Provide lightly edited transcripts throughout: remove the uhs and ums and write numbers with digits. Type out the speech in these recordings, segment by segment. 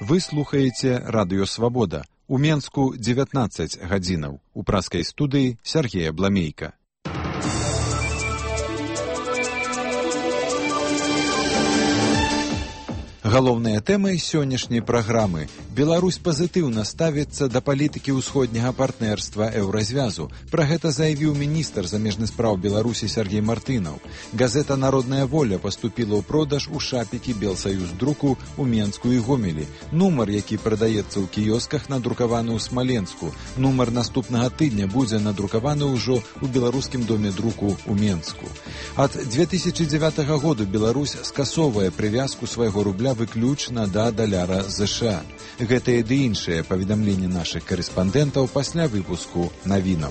Вы слухаеце Радыё Свабода. У Менску 19 гадзінаў. У праскай студыі Сергея Бламейка. Галоўныя тэмы сённяшняй праграмы. Беларусь пазітыўна ставіцца да палітыкі ўсходняга партнерства Еўразвязу. Пра гэта заявіў міністр замежных спраў Беларусі Сергей Мартынаў. Газета «Народная воля» паступіла ў продаж у шапікі Белсаюздруку ў Менску і Гомелі. Нумар, які прадаецца ў кіёсках, надрукаваны ў Смаленску. Нумар наступнага тыдня будзе надрукаваны ўжо ў беларускім доме друку ў Менску. Ад 2009 году Беларусь скасоўвае прывязку свайго рубля выключна да даляра ЗША. Гэтыя ды іншыя паведамленні нашых карэспандэнтаў пасля выпуску навінаў.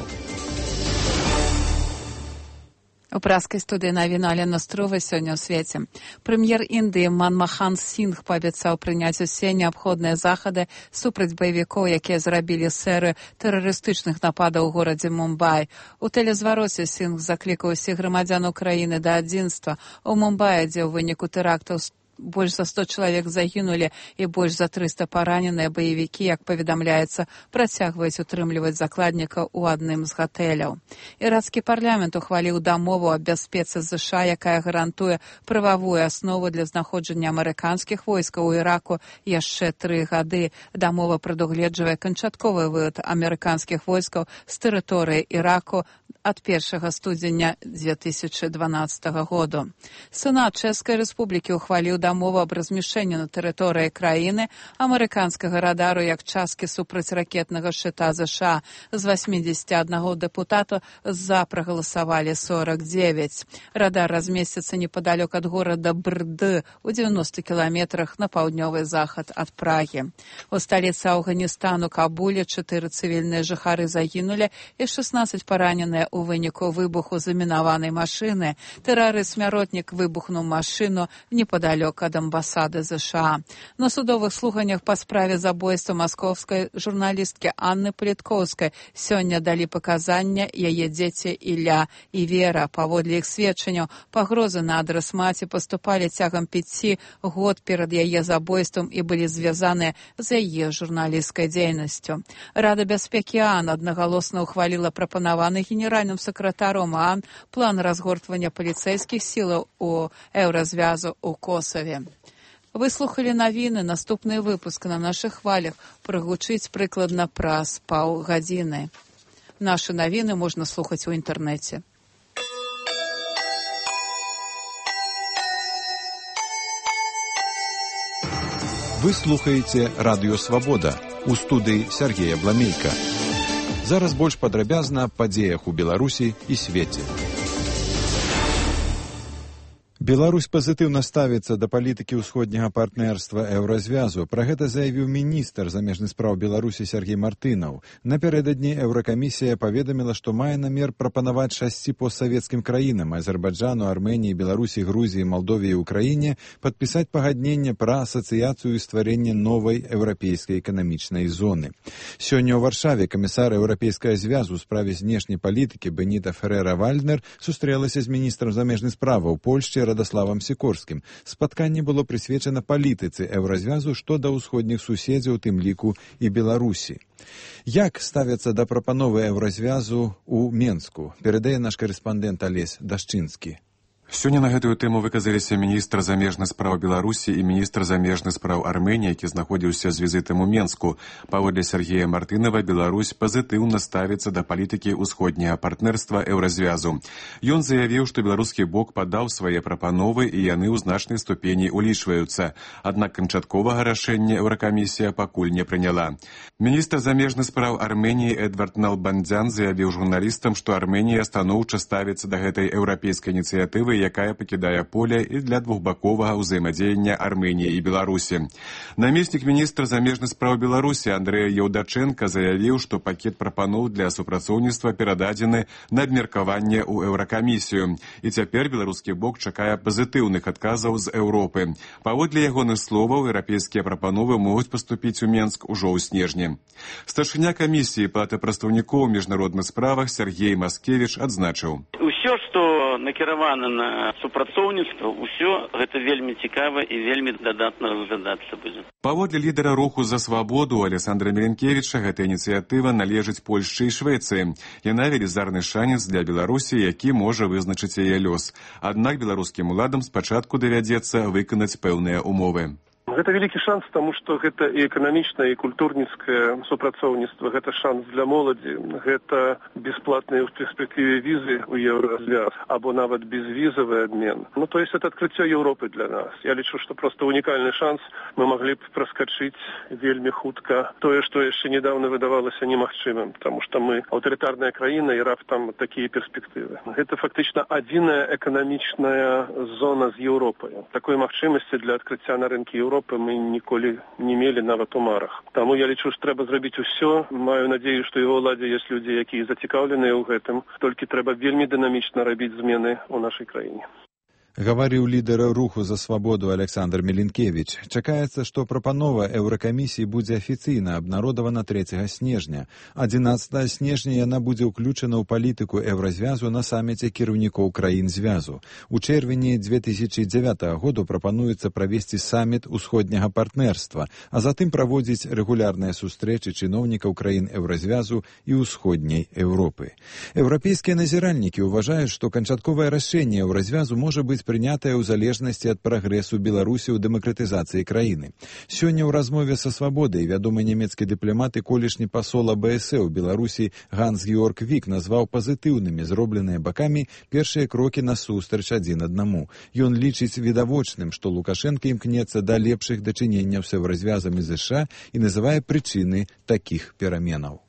У праскай студыі навіну Алена Струва сёння ў свеце. Прэм'ер Індыі Манмахан Сінгх паабяцаў прыняць усе неабходныя захады супраць баевікоў, якія зрабілі серыю тэрарыстычных нападаў у горадзе Мумбай. У тэлезвароце Сінгх заклікаў усіх грамадзян краіны да адзінства. У Мумбаі, дзе ў выніку тэрактаў больш за 100 чалавек загінулі і больш за 300 параненыя баевікі, як паведамляецца, працягваюць утрымліваць закладнікаў у адным з гатэляў. Ірацкі парламент ухваліў дамову аб бяспецы ЗША, якая гарантуе прававую аснову для знаходжання амерыканскіх войскаў у Іраку яшчэ 3 гады. Дамова прадугледжвае канчатковы вывод амерыканскіх войскаў з тэрыторыі Іраку ад 1 студзеня 2012 году. Сенат Чэшскай Рэспублікі ухваліў дамову аб размяшчэнні на тэрыторыі краіны амерыканскага радару як часткі супрацьракетнага шчыта ЗША. З 81 дэпутатаў за прагаласавалі 49. Радар размесціцца непадалёк ад горада Брды у 90 кіламетрах на паўднёвы захад ад Прагі. У сталіцы Афганістану Кабуле 4 цывільныя жыхары загінулі і 16 параненыя у выніку выбуху замінаванай машыны. Тэрарыст-смяротнік выбухнуў машыну непадалёк ад амбасады ЗША. На судовых слуханнях па справе забойства маскоўскай журналісткі Анны Паліткоўскай сёння далі паказання яе дзеці Ілля і Вера. Паводле іх сведчанняў, пагрозы на адрас маці паступалі цягам 5 год перад яе забойствам і былі звязаныя з яе журналісцкай дзейнасцю. Рада бяспекі ААН аднагалосна ухваліла прапанаваны генеральным сакратаром ААН план разгортвання паліцэйскіх сілаў у Еўразвязу ў Косаве. Вы слухалі навіны. Наступны выпуск на нашых хвалях прагучыць прыкладна праз паўгадзіны. Нашы навіны можна слухаць у інтэрнэце. Вы слухаеце Радыё Свабода. У студыі Сергея Бламейка. Зараз больш падрабязна аб падзеях у Беларусі і свеце. Беларусь пазітыўна ставіцца да палітыкі ўсходняга партнерства Еўразвязу. Пра гэта заявіў міністр замежных спраў Беларусі Сергей Мартынаў. Напярэдадні Еўракамісія паведаміла, што мае намер прапанаваць 6 постсавецкім краінам Азербайджану, Арменіі, Беларусі, Грузіі, Малдове і Украіне падпісаць пагадненне пра асацыяцыю і стварэнне новай еўрапейскай эканамічнай зоны. Сёння ў Варшаве камісар Еўрапейскага звязу ў справе знешняй палітыкі Беніта Ферера-Вальднер сустрэлася з міністрам замежных справаў Польшчы Радаславам Сікорскім. Спатканне было прысвечана палітыцы Еўразвязу што да ўсходніх суседзяў, у тым ліку і Беларусі. Як ставяцца да прапановы Еўразвязу ў Менску, перадае наш карэспандэнт Алесь Дашчынскі. Сёння на гэтую тэму выказаліся міністр замежных спраў Беларусі і міністр замежных спраў Арменіі, які знаходзіўся з візітам у Менску. Паводле Сергея Мартынава, Беларусь пазітыўна ставіцца да палітыкі ўсходняга партнерства Еўразвязу. Ён заявіў, што беларускі бок падаў свае прапановы і яны ў значнай ступені улічваюцца. Аднак канчатковага рашэння Еўракамісія пакуль не прыняла. Міністр замежных спраў Арменіі Эдвард Налбандзян заявіў журналістам, што Арменія станоўча ставіцца да гэтай еўрапейскай ініцыятывы, якая пакідае поле і для двухбаковага ўзаемадзеяння Арменіі і Беларусі. Намеснік міністра замежных спраў Беларусі Андрэя Яўдачэнка заявіў, што пакет прапаноў для супрацоўніцтва перададзены на абмеркаванне ў Еўракамісію. І цяпер беларускі бок чакае пазітыўных адказаў з Еўропы. Паводле ягоных словаў, еўрапейскія прапановы могуць паступіць у Менск ужо ў снежні. Старшыня камісіі па прадстаўнікоў у міжнародных справах Сергей Маскевіч адзначыў. Усё, што што накіравана на супрацоўніцтва, ўсё гэта вельмі цікава і вельмі дадатна разглядацца будзе. Паводле лідара руху за свабоду Александра Мілінкевіча, гэта ініцыятыва належыць Польшчы і Швецыі. Яна велізарны шанец для Беларусі, які можа вызначыць яе лёс. Аднак беларускім уладам спачатку давядзецца выканаць пэўныя умовы. Гэта вялікі шанс, таму што гэта і эканамічнае, і культурніцкае супрацоўніцтва, гэта шанс для моладзі, гэта бясплатныя ў перспектыве візы ў Еўразвяз, або нават безвізавы абмен. То есть это адкрыццё Еўропы для нас. Я лічу, што проста унікальны шанс, мы маглі б праскачыць вельмі хутка тое, што яшчэ недавно выдавалася немагчымым, таму што мы аўтарытарная краіна і раптам такія перспектывы. Гэта фактычна адзіная эканамічная зона з Еўропай. Такой магчымасці для адкрыцця на рынкі Еўропы мы ніколі не мелі нават у марах. Таму я лічу, што трэба зрабіць усё. Маю надзею, што і ва ўладзе ёсць людзі, якія зацікаўленыя ў гэтым. Толькі трэба вельмі дынамічна рабіць змены ў нашай краіне. Гаварыў лідар руху за свабоду Александр Мілінкевіч. Чакаецца, што прапанова Еўракамісіі будзе афіцыйна абнародавана 3 снежня. 11 снежня яна будзе ўключана ў палітыку Еўразвязу на саміце кіраўнікоў краін звязу. У чэрвені 2009 году прапануецца правесці саміт усходняга партнерства, а затым праводзіць рэгулярныя сустрэчы чыноўнікаў краін Еўразвязу і ўсходняй Еўропы. Еўрапейскія назіральнікі ўважаюць, што канчатковае рашэнне Еўразвязу можа быць прынятая ў залежнасці ад прагрэсу Беларусі ў дэмакратызацыі краіны. Сёння ў размове са свабодай вядомы нямецкі дыпламат і колішні пасол АБС у Беларусі Ганс-Георг Вік назваў пазітыўнымі зробленыя бакамі першыя крокі насустрач адзін аднаму. Ён лічыць відавочным, што Лукашенка імкнецца да лепшых дачыненняў з Еўразвязам і ЗША і называе прычыны такіх пераменаў.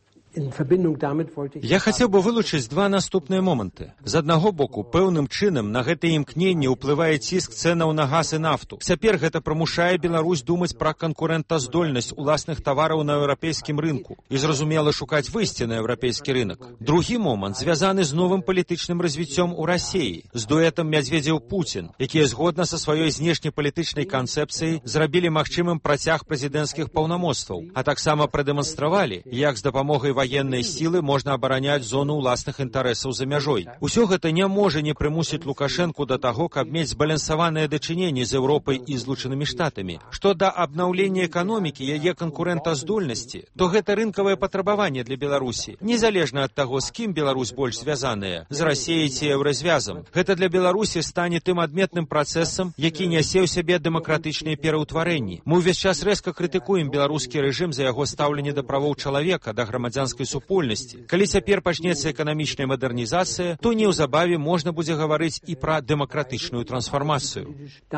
Я хацеў бы вылучыць два наступныя моманты. З аднаго боку, пэўным чынам на гэтае імкненне ўплывае ціск цэнаў на газ і нафту. Цяпер гэта прымушае Беларусь думаць пра канкурэнтаздольнасць уласных тавараў на еўрапейскім рынку і, зразумела, шукаць выйсце на еўрапейскі рынак. Другі момант звязаны з новым палітычным развіццём у Расіі, з дуэтам Мядзведзеў-Пуцін, якія згодна са сваёй знешнепалітычнай канцэпцыяй зрабілі магчымым працяг прэзідэнцкіх паўнамоцтваў, а таксама прадэманстравалі, як з дапамогай военнай сілы можна абараняць зону ўласных інтарэсаў за мяжой. Усё гэта не можа не прымусіць Лукашэнку да таго, каб мець збалансаваныя дачыненні з Еўропай і Злучанымі Штатамі. Што да абнаўлення эканомікі, яе канкурэнтаздольнасці, то гэта рынкавае патрабаванне для Беларусі, незалежна ад таго, з кім Беларусь больш звязаная, з Расіяй ці Еўразвязам. Гэта для Беларусі стане тым адметным працэсам, які нясе ў сябе дэмакратычныя пераўтварэнні. Мы ўвесь час рэзка крытыкуем беларускі рэжым за яго стаўленне да правоў чалавека, да грамадзянскай супольнасці. Калі цяпер пачнецца эканамічная мадэрнізацыя, то неўзабаве можна будзе гаварыць і пра дэмакратычную трансфармацыю.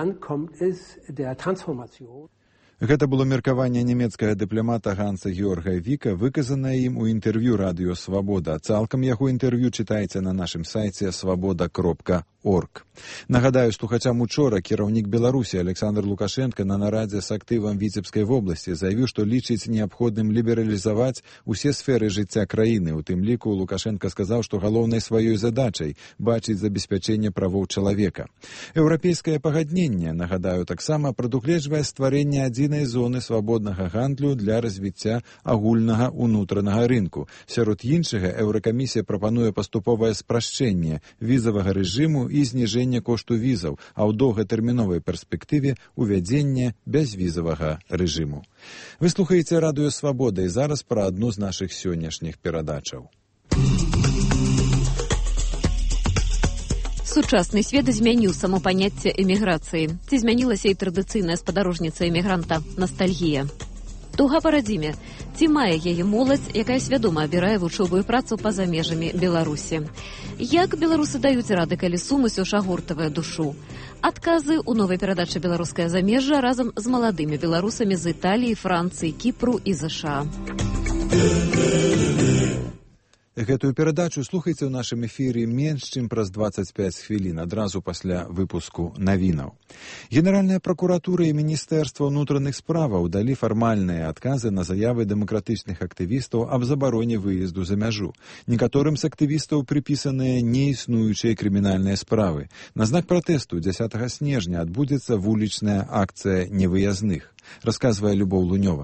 Гэта было меркаванне нямецкага дыпламата Ганса Георга Віка, выказанае ім у інтэрв'ю радыё «Свабода». Цалкам яго інтэрв'ю чытайце на нашым сайце свабода.орг. Нагадаю, слухачам учора кіраўнік Беларусі Александр Лукашенко на нарадзе з актывам Віцебскай вобласці заявіў, што лічыць неабходным лібералізаваць усе сферы жыцця краіны. У тым ліку Лукашенко сказаў, што галоўнай сваёй задачай бачыць забеспячэнне правоў чалавека. Еўрапейскае пагадненне, нагадаю, таксама прадугледжвае стварэнне адзінай зоны свабоднага гандлю для развіцця агульнага ўнутранага рынку. Сярод іншага, Еўракамісія прапануе паступовае спрашчэнне візавага рэжыму і зніжэнне кошту візаў, а ў доўгатэрміновай перспектыве увядзенне бязвізавага рэжыму. Вы слухаеце радыё «Свабода» і зараз пра адну з нашых сённяшніх перадачаў. Сучасны свет змяніў само паняцце эміграцыі. Ці змянілася і традыцыйная спадарожніца эмігранта – настальгія. Туга па радзіме. Ці мае яе моладзь, якая свядома абірае вучобу і працу па-за межамі Беларусі? Як беларусы даюць рады, калі сум усё ж агортавае душу? Адказы ў новай перадачы «Беларускае замежжа» разам з маладымі беларусамі з Італіі, Францыі, Кіпру і ЗША. Гэтую перадачу слухайце ў нашым эфіры менш чым праз 25 хвілін, адразу пасля выпуску навінаў. Генеральная пракуратура і Міністэрства ўнутраных справаў далі фармальныя адказы на заявы дэмакратычных актывістаў аб забароне выезду за мяжу. Некаторым з актывістаў прыпісаныя неіснуючыя крымінальныя справы. На знак пратэсту 10 снежня адбудзецца вулічная акцыя невыязных, расказвае Любоў Лунёва.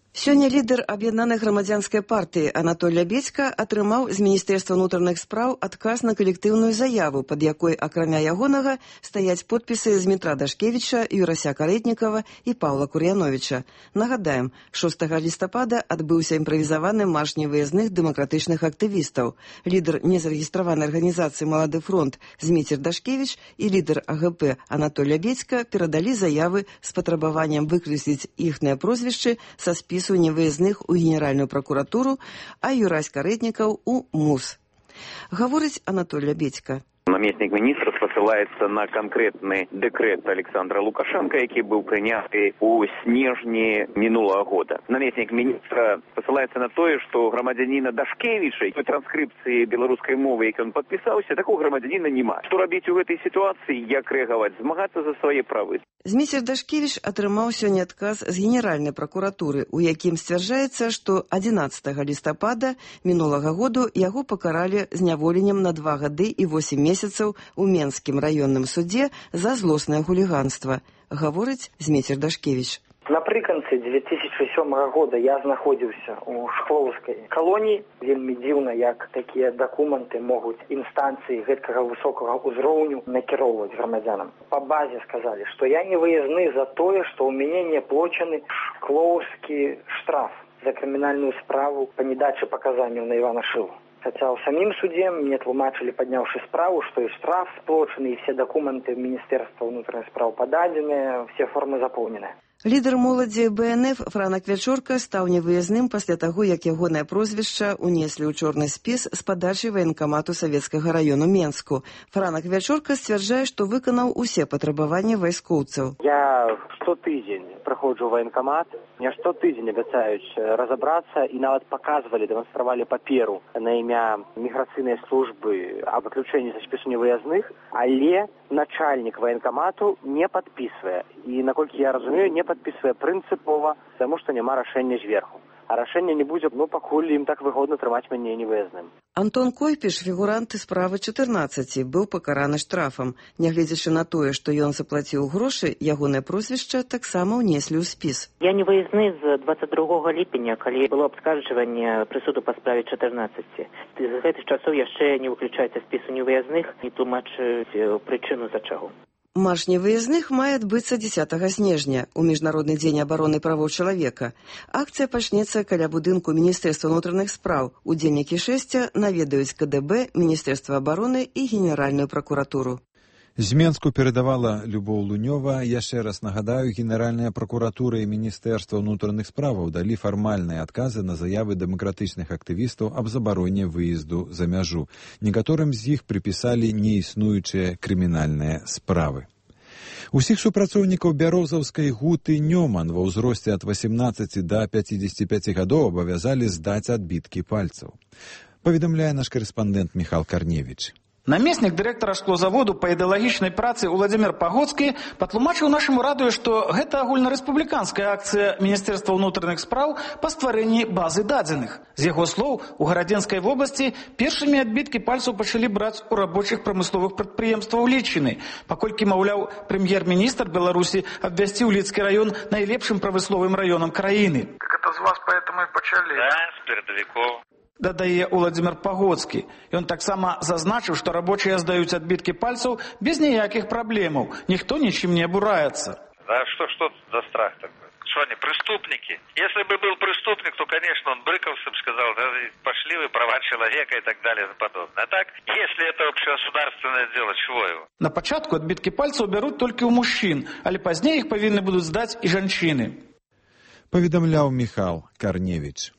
Сёння лідар аб'яднанай грамадзянскай партыі Анатоль Лябедзька атрымаў з Міністэрства ўнутраных спраў адказ на калектыўную заяву, пад якой, акрамя ягонага, стаяць подпісы Змітра Дашкевіча, Юрася Карэтнікава і Паўла Кур'яновіча. Нагадаем, 6 лістапада адбыўся імправізаваны марш невыязных дэмакратычных актывістаў. Лідар незарэгістраванай арганізацыі «Малады фронт» Зміцер Дашкевіч і лідар АГП Анатоль Лябедзька перадалі заявы з патрабаваннем выкрэсліць іхныя прозвішчы са спісу невыязных у Генеральную прокуратуру, а Юрась Карэтнікаў у МУС. Гаворыць Анатоль Лябедзька. Намеснік міністра спасылаецца на канкрэтны дэкрэт Александра Лукашенко, які быў прыняты ў снежні мінулага года. Намеснік міністра спасылаецца на тое, што грамадзяніна Дашкевіча, у транскрыпцыі беларускай мовы, які ён падпісаўся, такого грамадзяніна няма. Што рабіць у гэтай сітуацыі, як рэагаваць, змагацца за свае правы. Зміцер Дашкевіч атрымаў сёння адказ з Генеральнай прокуратуры, у якім сцвярджаецца, што 11 лістапада мінулага году яго пакаралі зняволеннем на 2 гады і 8 месяцаў у Менскім раённым судзе за злоснае хуліганства, гаворыць Зміцер Дашкевіч. Напрыканцы 2007 года я знаходзіўся ў Шклоўскай калоніі. Вельмі дзіўна, як такія дакументы могуць інстанцыі гэткага высокага ўзроўню накіроўваць грамадзянам. Па базе сказалі, што я не выязны за тое, што ў мяне не плочаны шклоўскі штраф за крымінальную справу па недачы паказанняў на Івана Шылу. Хаця ў самім судзе мне тлумачылі, падняўшы справу, што і штраф сплочаны, і все дакументы Міністэрства ўнутраных спраў пададзеныя, все формы запоўненыя. Лідар моладзі БНФ Франак Вячорка стаў невыязным пасля таго, як ягонае прозвішча унеслі ў чорны спіс з падачы ваенкамату Савецкага раёну Менску. Франак Вячорка сцвярджае, што выканаў усе патрабаванні вайскоўцаў. Я штотыдзень праходжу ваенкамат, мне штотыдзень абяцаюць разабрацца і нават паказвалі, дэманстравалі паперу на імя міграцыйнай службы аб выключэнні са спісу невыязных, але начальнік ваенкамату не падпісвае. І, наколькі я разумею, не падпісвае прынцыпова, таму што няма рашэння зверху. А рашэння не будзе, пакуль ім так выгодна трымаць мяне невыязным. Антон Койпіш, фігурант справы 14, быў пакараны штрафам. Нягледзячы на тое, што ён заплаціў грошы, ягонае прозвішча таксама ўнеслі ў спіс. Я не выязны з 22 ліпеня, калі было абскарджванне прысуду па справе 14. З гэтых часоў яшчэ не выключаецца спісу невыязных, не тлумачыць прычыну за чаго. Марш невыязных мае адбыцца 10 снежня у Міжнародны дзень абароны правоў чалавека. Акцыя пачнецца каля будынку Міністэрства ўнутраных спраў. Удзельнікі шэсця наведаюць КДБ, Міністэрства абароны і Генеральную прокуратуру. З Менску перадавала Любоў Лунёва. Яшчэ раз нагадаю, Генеральная прокуратура і Міністэрства ўнутраных справаў далі фармальныя адказы на заявы дэмакратычных актывістаў аб забароне выезду за мяжу. Некаторым з іх прыпісалі неіснуючыя крымінальныя справы. Усіх супрацоўнікаў бярозаўскай гуты Нёман ва ўзросце ад 18 да 55 гадоў абавязалі здаць адбіткі пальцаў. Паведамляе наш карэспандэнт Міхал Карневіч. Намеснік дырэктара шклозаводу па ідэалагічнай працы Уладзімір Пагоцкі патлумачыў нашаму радыё, што гэта агульнарэспубліканская акцыя Міністэрства ўнутраных спраў па стварэнні базы дадзеных. З яго слоў, у Гарадзенскай вобласці першымі адбіткі пальцаў пачалі браць у рабочых прамысловых прадпрыемстваў Лічыны, паколькі, маўляў, прэм'ер-міністр Беларусі абвясціў Ліцкі раён найлепшым прамысловым раёнам краіны. Так это з вас поэтому і пачалі? Да, з перадавікоў. Дадае Уладзімір Пагоцкі. Ён таксама зазначыў, што рабочыя здаюць адбіткі пальцаў без ніякіх праблемаў. Ніхто нічым не абураецца. А что за страх такой? Что они, преступники? Если бы был преступник, то, конечно, он брыковцам сказал, да, пошли вы, права человека и так далее и подобное. А так, если это общегосударственное дело, чего его? На пачатку адбіткі пальцаў бяруць толькі ў мужчын, але пазней іх павінны будуць здаць і жанчыны. Паведамляў Міхал Карневіч.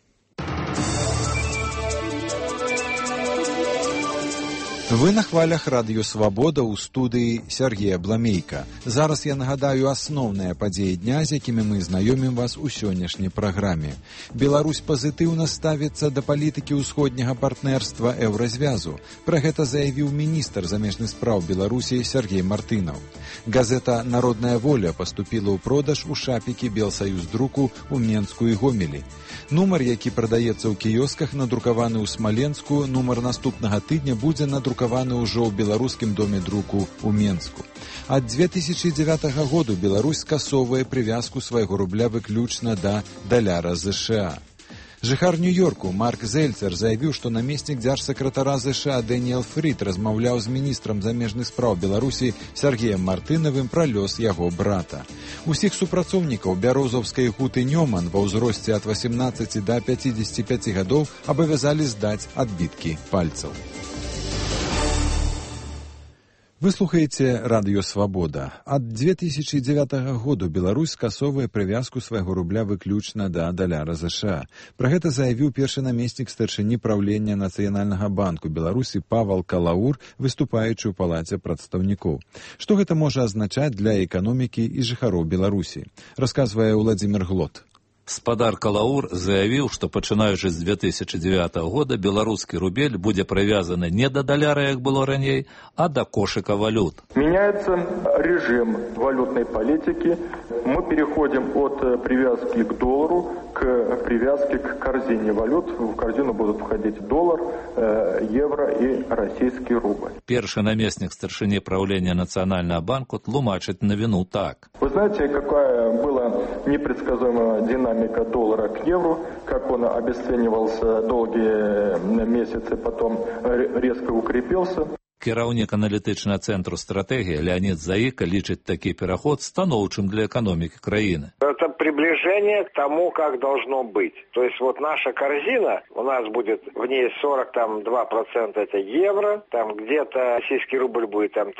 Вы на хвалях радыё «Свабода» ў студыі Сергея Бламейка. Зараз я нагадаю асноўныя падзеі дня, з якімі мы знаёмім вас у сённяшняй праграме. Беларусь пазітыўна ставіцца да палітыкі ўсходняга партнерства Еўразвязу. Пра гэта заявіў міністр замежных спраў Беларусі Сергей Мартынаў. Газета «Народная воля» паступіла ў продаж у шапікі Белсаюздруку ў Менску і Гомелі. Нумар, які прадаецца ў кіёсках, надрукаваны ў Смаленску, нумар наступнага тыдня будзе надрукаваны надрукаваны ўжо ў беларускім доме друку ў Менску. Ад 2009 году Беларусь скасоўвае прывязку свайго рубля выключна да даляра ЗША. Жыхар Нью-Йорку Марк Зельцер заявіў, што намеснік дзяржсакратара ЗША Дэніэл Фрід размаўляў з міністрам замежных спраў Беларусі Сергеем Мартынавым пра лёс яго брата. Усіх супрацоўнікаў бярозаўскай гуты Нёман ва ўзросце ад 18 да 55 гадоў абавязалі здаць адбіткі пальцаў. Вы слухаеце радыё «Свабода». Ад 2009 году Беларусь скасоўвае прывязку свайго рубля выключна да даляра ЗША. Пра гэта заявіў першы намеснік старшыні праўлення Нацыянальнага банку Беларусі Павал Калаур, выступаючы ў палаце прадстаўнікоў. Што гэта можа азначаць для эканомікі і жыхароў Беларусі? Расказвае Владзімір Глот. Спадар Калаур заявіў, што пачынаючы з 2009 года беларускі рубель будзе прывязаны не да даляра, як было раней, а да кошыка валют. Меняется режим валютной политики. Мы переходим от привязки к доллару к привязке к корзине валют. В корзину будут входить доллар, евро и российский рубль. Першы намеснік старшыні праўлення Нацыянальнага банку тлумачыць навіну так. Вы знаете, какая была непредсказуемая динамика доллара к евро, как он обесценивался долгие месяцы, потом резко укрепился. Кіраўнік аналітычнага цэнтру стратэгія Леонид Заика лічыць такі пераход становчым для экономики краіны. Это приближение к тому, как должно быть. То есть вот наша корзина, у нас будет в ней 42% это евро, там где-то российский рубль будет там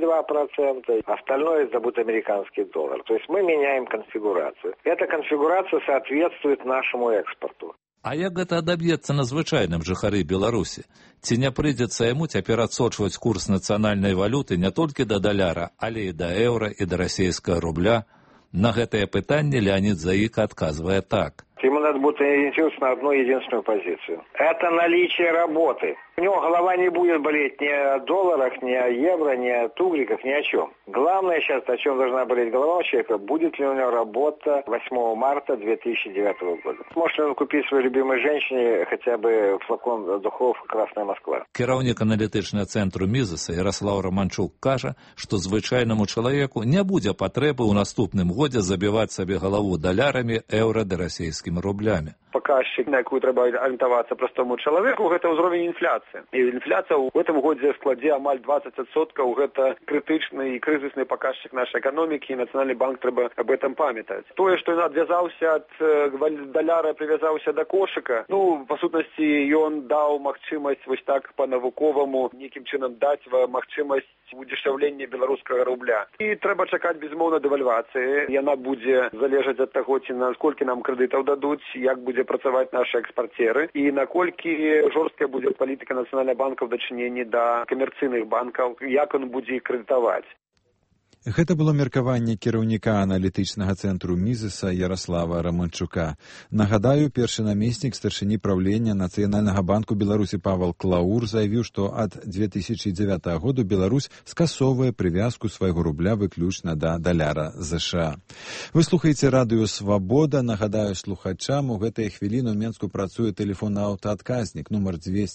32%, остальное это будет американский доллар. То есть мы меняем конфигурацию. Эта конфигурация соответствует нашему экспорту. А як гэта адаб'ецца на звычайным жыхары Беларусі? Ці не прыйдзецца яму цяпер адсочваць курс нацыянальнай валюты не толькі да даляра, але і да еўра, і да расійскага рубля? На гэтае пытанне Леонид Заика адказвае так. Ему надо будет ориентироваться на одну единственную позицию. Это наличие работы. У него голова не будет болеть ни о долларах, ни о евро, ни о тугриках, ни о чем. Главное сейчас, о чем должна болеть голова у человека, будет ли у него работа 8 марта 2009 года. Может ли он купить своей любимой женщине хотя бы флакон духов «Красная Москва». Кіраўнік аналітычнага цэнтру Мізеса Ярослав Романчук кажа, што звычайнаму чалавеку не будзе патрэбы ў наступным годзе забіваць сабе галаву далярамі, еўра ды расійскімі рублямі. Паказчик, на якую трэба арыентавацца простому чалавеку, гэта ўзровень інфляцыі. І інфляцыя ў гэтым годзе складзе амаль 20%. Гэта крытычны і крызісны паказчик нашай эканомікі, і Нацыянальны банк трэба об этом памятаць. Тое, што ён адвязаўся ад даляра, прывязаўся да кошыка, па сутнасці ён даў магчымасць вось так па-навуковаму нейкім чынам даць магчымасць удешевлення беларускага рубля. І трэба чакаць, безумоўна, дэвальвацыі. Яна будзе залежаць ад таго, ці наколькі нам крэдытаў дадуць, як будзе працаваць нашы экспарцеры і наколькі жорсткая будзе палітыка Нацыянальнага банка ў дачыненні да камерцыйных банкаў, як он будзе іх крэдытаваць. Гэта было меркаванне кіраўніка аналітычнага цэнтру Мізеса Ярослава Романчука. Нагадаю, першы намеснік старшыні праўлення Нацыянальнага банку Беларусі Павал Калаур заявіў, што ад 2009 году Беларусь скасоўвае прывязку свайго рубля выключна да даляра ЗША. Вы слухаеце радыё «Свабода». Нагадаю слухачам, у гэтыя хвіліны ў Менску працуе тэлефонны аўтаадказнік нумар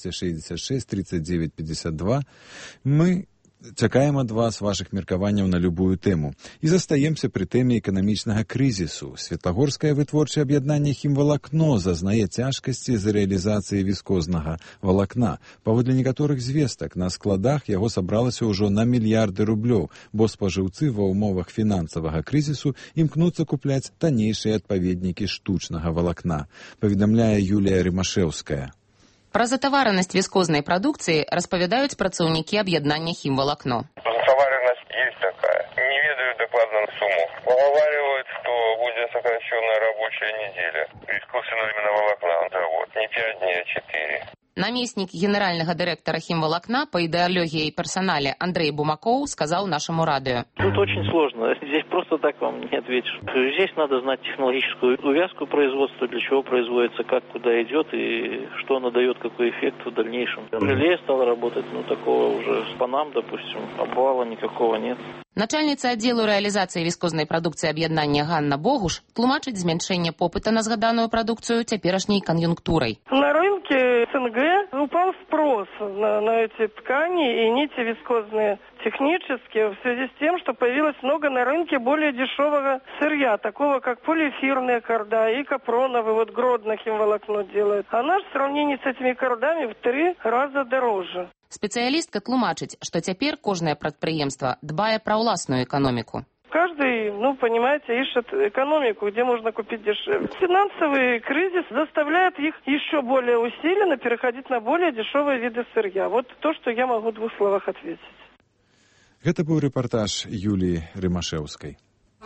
266 39 52. Мы чакаем ад вас вашых меркаванняў на любую тэму. І застаемся пры тэме эканамічнага крызісу. Светлагорскае вытворчае аб'яднанне «Хімвалакно» зазнае цяжкасці з рэалізацыяй віскознага валакна. Паводле некаторых звестак, на складах яго сабралася ўжо на мільярды рублёў, бо спажыўцы ва ўмовах фінансавага крызісу імкнуцца купляць таннейшыя адпаведнікі штучнага валакна, паведамляе Юлія Рымашэўская. Пра затаваранасць віскознай прадукцыі распавядаюць працаўнікі аб'яднання «Хімвалакно». Затаваранасць есть такая. Не ведаю докладную сумму. Поговаривают, что будет сокращенная рабочая неделя. Искусственного именно волокна завод. Не 5 дней, а 4. Намеснік генеральнага дырэктара «Хімвалакна» па ідэалогіі і персанале Андрей Бумакоў сказаў нашаму радыё. Тут очень сложно. Здесь просто так вам не ответишь. Здесь надо знать технологическую увязку производства, для чего производится, как, куда идет и что оно дает, какой эффект в дальнейшем. Реле стало работать, такого уже по нам, допустим, обвала никакого нет. Начальніца аддзелу рэалізацыі віскознай прадукцыі аб'яднання Ганна Богуш тлумачыць змяншэнне попыта на згаданую прадукцыю цяперашняй кан'юнктурай. На рынке СНГ упал спрос на эти ткани и нити вискозные технические в связи с тем, что появилось много на рынке более дешевого сырья, такого как полиэфирные корда и капроновые, вот Гродно химволокно делает. А наш в сравнении с этими кордами в 3 раза дороже. Спецыялістка тлумачыць, што цяпер кожнае прадпрыемства дбае пра ўласную эканоміку. Каждый, понимаете, ищет экономику, где можно купить дешевле. Финансовый кризис заставляет их еще более усиленно переходить на более дешевые виды сырья. Вот то, что я могу в 2 словах ответить. Гэта быў рэпартаж Юліі Рымашэўскай.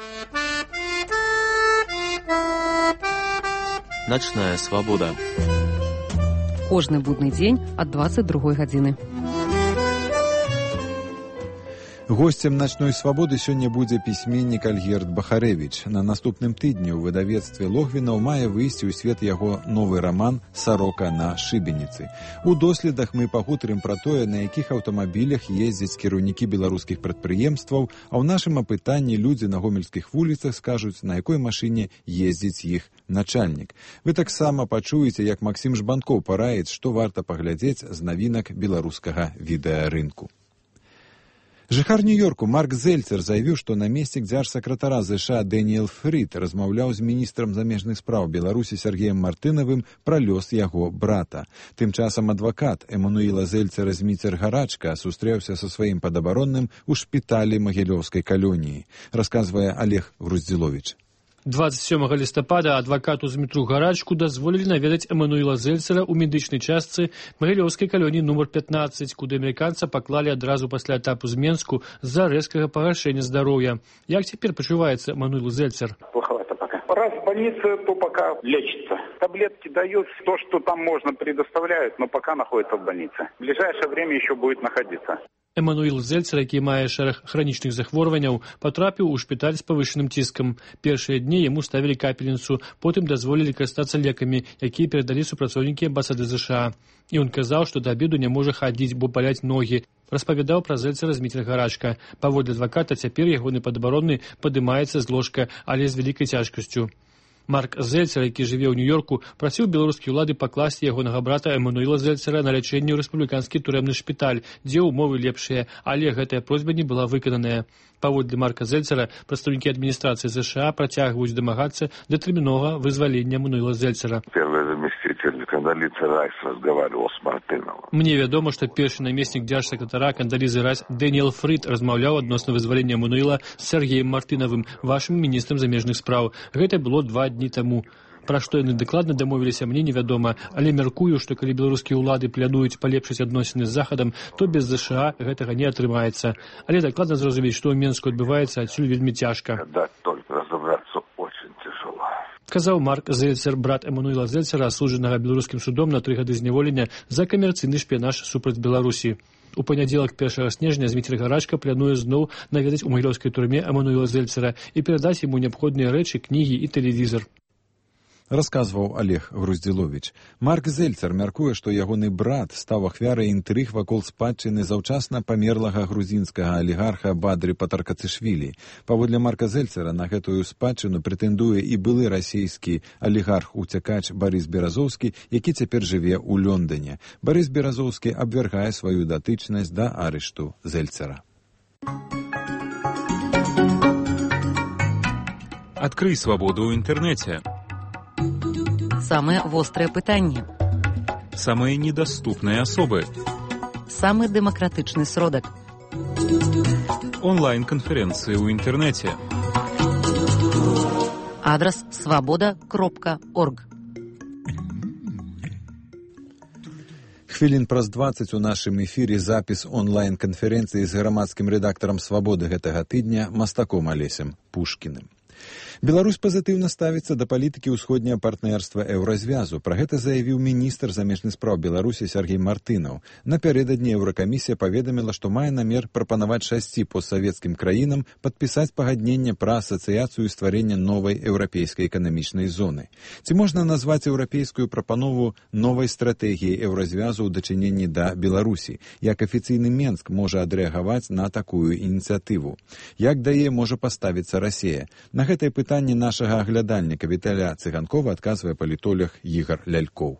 Начная свабода. Кожны будны дзень ад 22 гадзіны. Госцем начной свабоды сёння будзе пісьменнік Альгерд Бахарэвіч. На наступным тыдні ў выдавецтве Логвінаў мае выйсці ў свет яго новы раман «Сарока на шыбеніцы». У доследах мы пагутарым пра тое, на якіх аўтамабілях ездзяць кіраўнікі беларускіх прадпрыемстваў, а ў нашым апытанні людзі на гомельскіх вуліцах скажуць, на якой машыне ездзіць іх начальнік. Вы таксама пачуеце, як Максім Жбанкоў параіць, што варта паглядзець з навінак беларускага відэарынку. Жыхар Нью-Йорку Марк Зельцер заявіў, што намеснік дзяржсакратара ЗША Дэніэл Фрід размаўляў з міністрам замежных спраў Беларусі Сергеем Мартынавым пра лёс яго брата. Тым часам адвакат Эмануіла Зельцера Зміцер-Гарачка сустрэўся са сваім падабаронным у шпіталі Магілёўскай калоніі, расказвае Олег Груздзіловіч. 27 лістапада адвакату Змітру Гарачку дазволілі наведаць Эмануіла Зельцера ў медычнай частцы Магілёўскай калоніі нумар 15, куды амерыканца паклалі адразу пасля этапу з Менску з-за рэзкага пагаршэння здароўя. Як цяпер пачуваецца Эмануил Зельцер? Плоховато пока. Раз в больнице, то пока лечится. Таблетки дают, то, что там можно, предоставляют, но пока находится в больнице. В ближайшее время еще будет находиться. Эмануил Зельцер, які мае шэраг хранічных захворванняў, патрапіў у шпіталь з павышаным ціскам. Першыя дні яму ставілі капельніцу, потым дазволілі карыстацца лекамі, якія перадалі супрацоўнікі амбасады ЗША. І ён казаў, што да абеду не можа хадзіць, бо баляць ногі. Распавядаў пра Зельцера Зміцер Гарачка. Паводле адваката, цяпер ягоны падабаронны падымаецца з ложка, але з вялікай цяжкасцю. Марк Зельцер, які жыве ў Нью-Йорку, прасіў беларускія ўлады пакласці ягонага брата Эмануіла Зельцера на лячэнне ў рэспубліканскі турэмны шпіталь, дзе ўмовы лепшыя, але гэтая просьба не была выкананая. Паводле Марка Зельцера, прадстаўнікі адміністрацыі ЗША працягваюць дамагацца датэрміновага вызвалення Эмануіла Зельцера. Первый заместитель Кондолиза Райс разговаривал с Мартыновым. Мне вядома, што першы намеснік дзяржсакратара Кондолизы Райс Дэніэл Фрід размаўляў адносна вызвалення Эмануіла з Сергеем Мартынавым, вашым міністрам замежных спраў. Гэта было 2 дні таму. Пра што яны дакладна дамовіліся, мне невядома, але мяркую, што калі беларускія ўлады плануюць палепшыць адносіны з Захадам, то без ЗША гэтага не атрымаецца. Але дакладна зразумець, што ў Менску адбываецца, адсюль вельмі цяжка. Казаў Марк Зельцер, брат Эмануіла Зельцера, асуджанага беларускім судом на 3 гады зняволення за камерцыйны шпіянаж супраць Беларусі. У панядзелак 1 снежня Зміцер Гарачка плануе зноў наведаць у магілёўскай турме Эмануіла Зельцера і перадаць яму неабходныя рэчы, кнігі і тэлевізор. Расказваў Олег Груздзіловіч. Марк Зельцер мяркуе, што ягоны брат стаў ахвярай інтрыг вакол спадчыны заўчасна памерлага грузінскага алігарха Бадры Патаркацышвілі. Паводле Марка Зельцера на гэтую спадчыну прэтэндуе і былы расійскі алігарх-уцякач Барыс Беразоўскі, які цяпер жыве ў Лондоне. Барыс Беразоўскі абвяргае сваю датычнасць да арышту Зельцера. Адкрый свабоду ў інтэрнэце. Самыя вострыя пытанні. Самыя недаступныя асобы. Самы дэмакратычны сродак. Онлайн-канферэнцыі ў інтэрнэце. Адрас свабода.орг. Хвілін праз 20 у нашым эфіры запіс онлайн-канферэнцыі з грамадскім рэдактарам «Свабоды» гэтага тыдня мастаком Алесем Пушкіным. Беларусь пазітыўна ставіцца да палітыкі ўсходняга партнерства Еўразвязу. Пра гэта заявіў міністр замежных спраў Беларусі Сергей Мартынаў. Напярэдадні Еўракамісія паведаміла, што мае намер прапанаваць 6 постсавецкім краінам падпісаць пагадненне пра асацыяцыю і стварэнне новай еўрапейскай эканамічнай зоны. Ці можна назваць еўрапейскую прапанову новай стратэгіяй Еўразвязу ў дачыненні да Беларусі? Як афіцыйны Менск можа адрэагаваць на такую ініцыятыву? Як да яе можа паставіцца Расія? На гэтае пытанне нашага аглядальніка Віталя Цыганкова адказвае палітолог Ігор Лялькоў.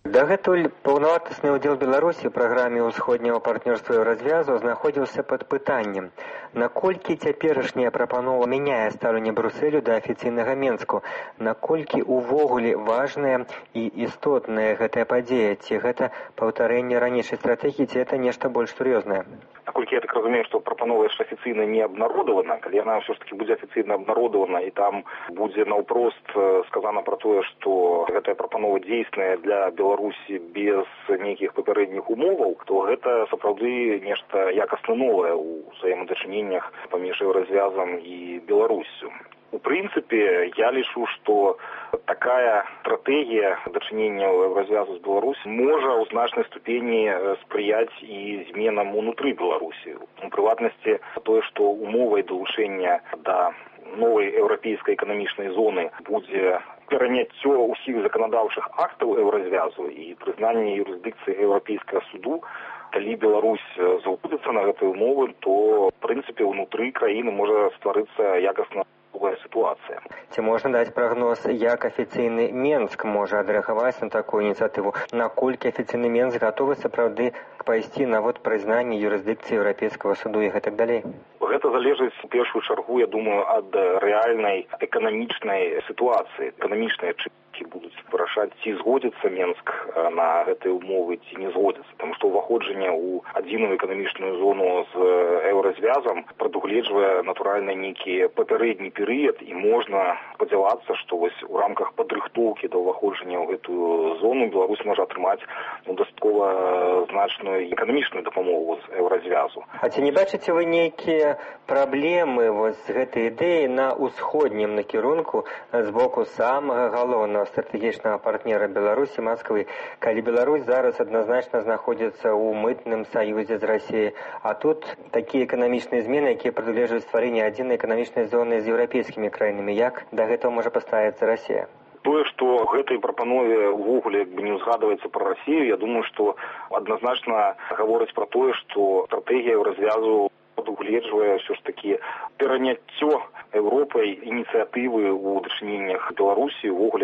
Дагэтуль паўнавартасны ўдзел Беларусі ў праграме ўсходняга партнёрства Еўразвязу знаходзіўся пад пытаннем, наколькі цяперашняя прапанова мяняе стаўленне Брусэлю да афіцыйнага Менску, наколькі ўвогуле важная і істотная гэтая падзея, ці гэта паўтарэнне ранейшай стратэгіі, ці гэта нешта больш сур'ёзнае. Наколькі я так разумею, што прапанова яшчэ афіцыйна не абнародавана, калі яна ўсё ж такі будзе афіцыйна абнародавана і там будзе наўпрост сказана пра тое, што гэтая прапанова дзейсная для Беларусі без нейкіх папярэдніх умоваў, то гэта сапраўды нешта якасна новае ў ўзаемадачыненнях паміж Еўразвязам і Беларуссю. У прынцыпе, я лічу, што такая стратэгія дачынення Еўразвязу з Беларусі можа ў значнай ступені спрыяць і зменам унутры Беларусі. У прыватнасці, тое, што умовай далучэння да новай еўрапейскай эканамічнай зоны будзе пераняццё ўсіх заканадаўчых актаў Еўразвязу і прызнанне юрысдыкцыі Еўрапейскага суду. Калі Беларусь згодзіцца на гэтыя умовы, то, в прынцыпе, унутры краіны можа стварыцца якасна новая ситуация. Ці можна даць прагноз, як афіцыйны Менск можа адрэагаваць на такую ініцыятыву? Наколькі афіцыйны Менск гатовы сапраўды пайсці на прызнанне юрысдыкцыі Еўрапейскага суду і гэтак далей? Гэта залежыць у першую чаргу, я думаю, ад рэальнай эканамічнай сітуацыі. Эканамічныя чыннікі будуць вырашаць, ці згодзіцца Менск на гэтыя умовы, ці не згодзіцца. Таму што ўваходжанне ў адзіную эканамічную зону з Еўразвязам прадугледжвае натуральна нейкі папярэдні перыяд, і можна спадзявацца, што вось у рамках падрыхтоўкі да ўваходжання ў гэтую зону Беларусь можа атрымаць дастаткова значную эканамічную дапамогу з Еўразвязу. А ці не бачыце вы нейкія праблемы з гэтай ідэі на ўсходнім накірунку з боку самага галоўнага стратэгічнага партнера Беларусі, Масквы, калі Беларусь зараз адназначна знаходзіцца ў мытным саюзе з Расіяй, а тут такія эканамічныя змены, якія прадугледжваюць стварэнне адзінай эканамічнай зоны з еўрапейскімі краінамі, як да гэтага можа паставіцца Расія? Тое, што ў гэтай прапанове ўвогуле не ўзгадваецца пра Расію, я думаю, што адназначна гаворыць пра тое, што стратэгія Еўразвязу прадугледжвае ўсё ж такі пераняццё Еўропай ініцыятывы ў дачыненнях Беларусі, увогуле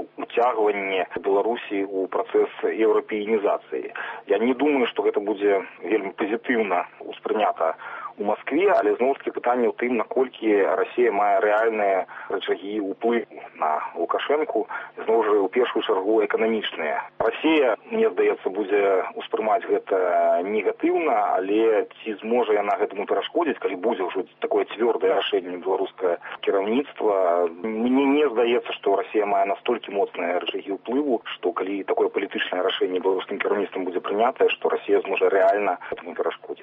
уцягванне Беларусі ў працэс еўрапеінізацыі. Я не думаю, што гэта будзе вельмі пазітыўна ўспрынята у Маскве, але зноў-такі пытанне ў тым, наколькі Расія мае рэальныя рычагі ўплыву на Лукашэнку, зноў жа ў першую чаргу эканамічныя. Расія, мне здаецца, будзе ўспрымаць гэта негатыўна, але ці зможа яна гэтаму перашкодзіць, калі будзе ўжо такое цвёрдае рашэнне беларускае кіраўніцтва. Мне не здаецца, што Расія мае настолькі моцныя рычагі ўплыву, што калі такое палітычнае рашэнне беларускім кіраўніцтвам будзе прынятае, што Расія зможа рэальна гэтаму перашкодзіць.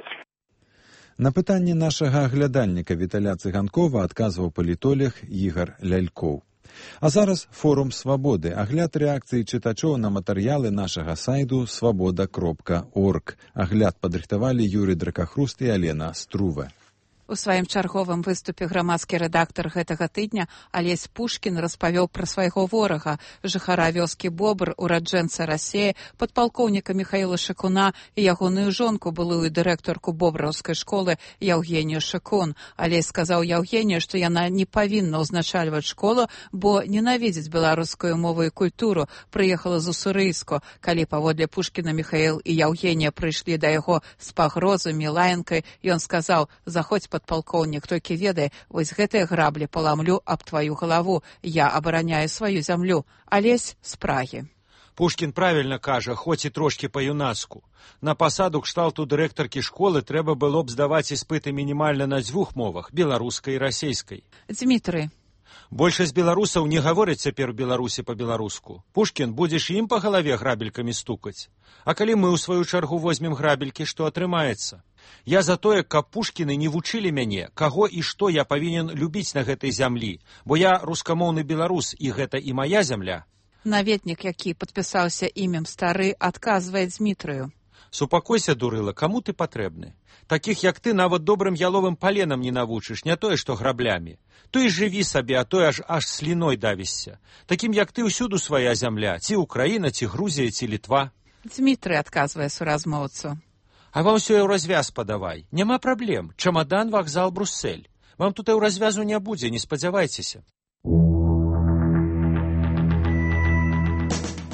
На пытанне нашага аглядальніка Віталя Цыганкова адказваў палітолог Ігар Лялькоў. А зараз форум свабоды. Агляд рэакцыі чытачоў на матэрыялы нашага сайту свабода.орг. Агляд падрыхтавалі Юрый Дракахруст і Алена Струве. У сваім чарговым выступе грамадскі рэдактар гэтага тыдня Алесь Пушкін распавёў пра свайго ворага, жыхара вёскі Бобр, ураджэнца Расіі, падпалкоўніка Міхаіла Шыкуна і ягоную жонку, былую дырэктарку бобраўскай школы Яўгенію Шыкун. Алесь сказаў Яўгенію, што яна не павінна ўзначальваць школу, бо ненавідзіць беларускую мову і культуру, прыехала з Уссурыйску. Калі паводле Пушкіна Міхаіл і Яўгенія прыйшлі да яго з пагрозамі, лаянкай, ён сказаў: «Заходзь, падпалкоўнік, толькі ведай, вось гэтыя граблі паламлю аб тваю галаву, я абараняю сваю зямлю». Алесь з Прагі. Пушкін правільна кажа, хоць і трошкі па-юнацку. На пасаду кшталту дырэктаркі школы трэба было б здаваць іспыты мінімальна на 2 мовах, беларускай і расейскай. Дмітрый. Большасць беларусаў не гавораць цяпер у Беларусі па-беларуску. Пушкін, будзеш ім па галаве грабелькамі стукаць. А калі мы ў сваю чаргу возьмем грабелькі, што атрымаецца? Я за тое, каб Пушкіны не вучылі мяне, каго і што я павінен любіць на гэтай зямлі, бо я рускамоўны беларус, і гэта і мая зямля. Наведнік, які падпісаўся імем Стары, адказвае Дмітрыю. Супакойся, дурыла, каму ты патрэбны? Такіх, як ты, нават добрым яловым паленам не навучыш, не тое, што граблямі. То і жыві сабе, а то аж сліной давішся. Такім, як ты, усюду свая зямля, ці Украіна, ці Грузія, ці Літва. Дмітрый адказвае суразмоўцу. А вам усё еўразвяз падавай. Няма праблем. Чамадан, вакзал, Бруссель. Вам тут еўразвязу не будзе, не спадзявайцеся.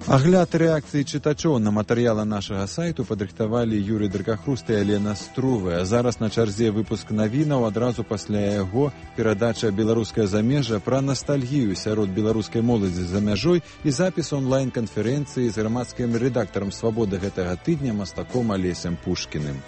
Агляд рэакцыі чытачоў на матэрыялы нашага сайту падрыхтавалі Юрый Дракахруст і Алена Струве. Зараз на чарзе выпуск навінаў, адразу пасля яго перадача «Беларускае замежжа» пра настальгію сярод беларускай моладзі за мяжой і запіс онлайн-канферэнцыі з грамадскім рэдактарам «Свабоды» гэтага тыдня мастаком Алесем Пушкіным.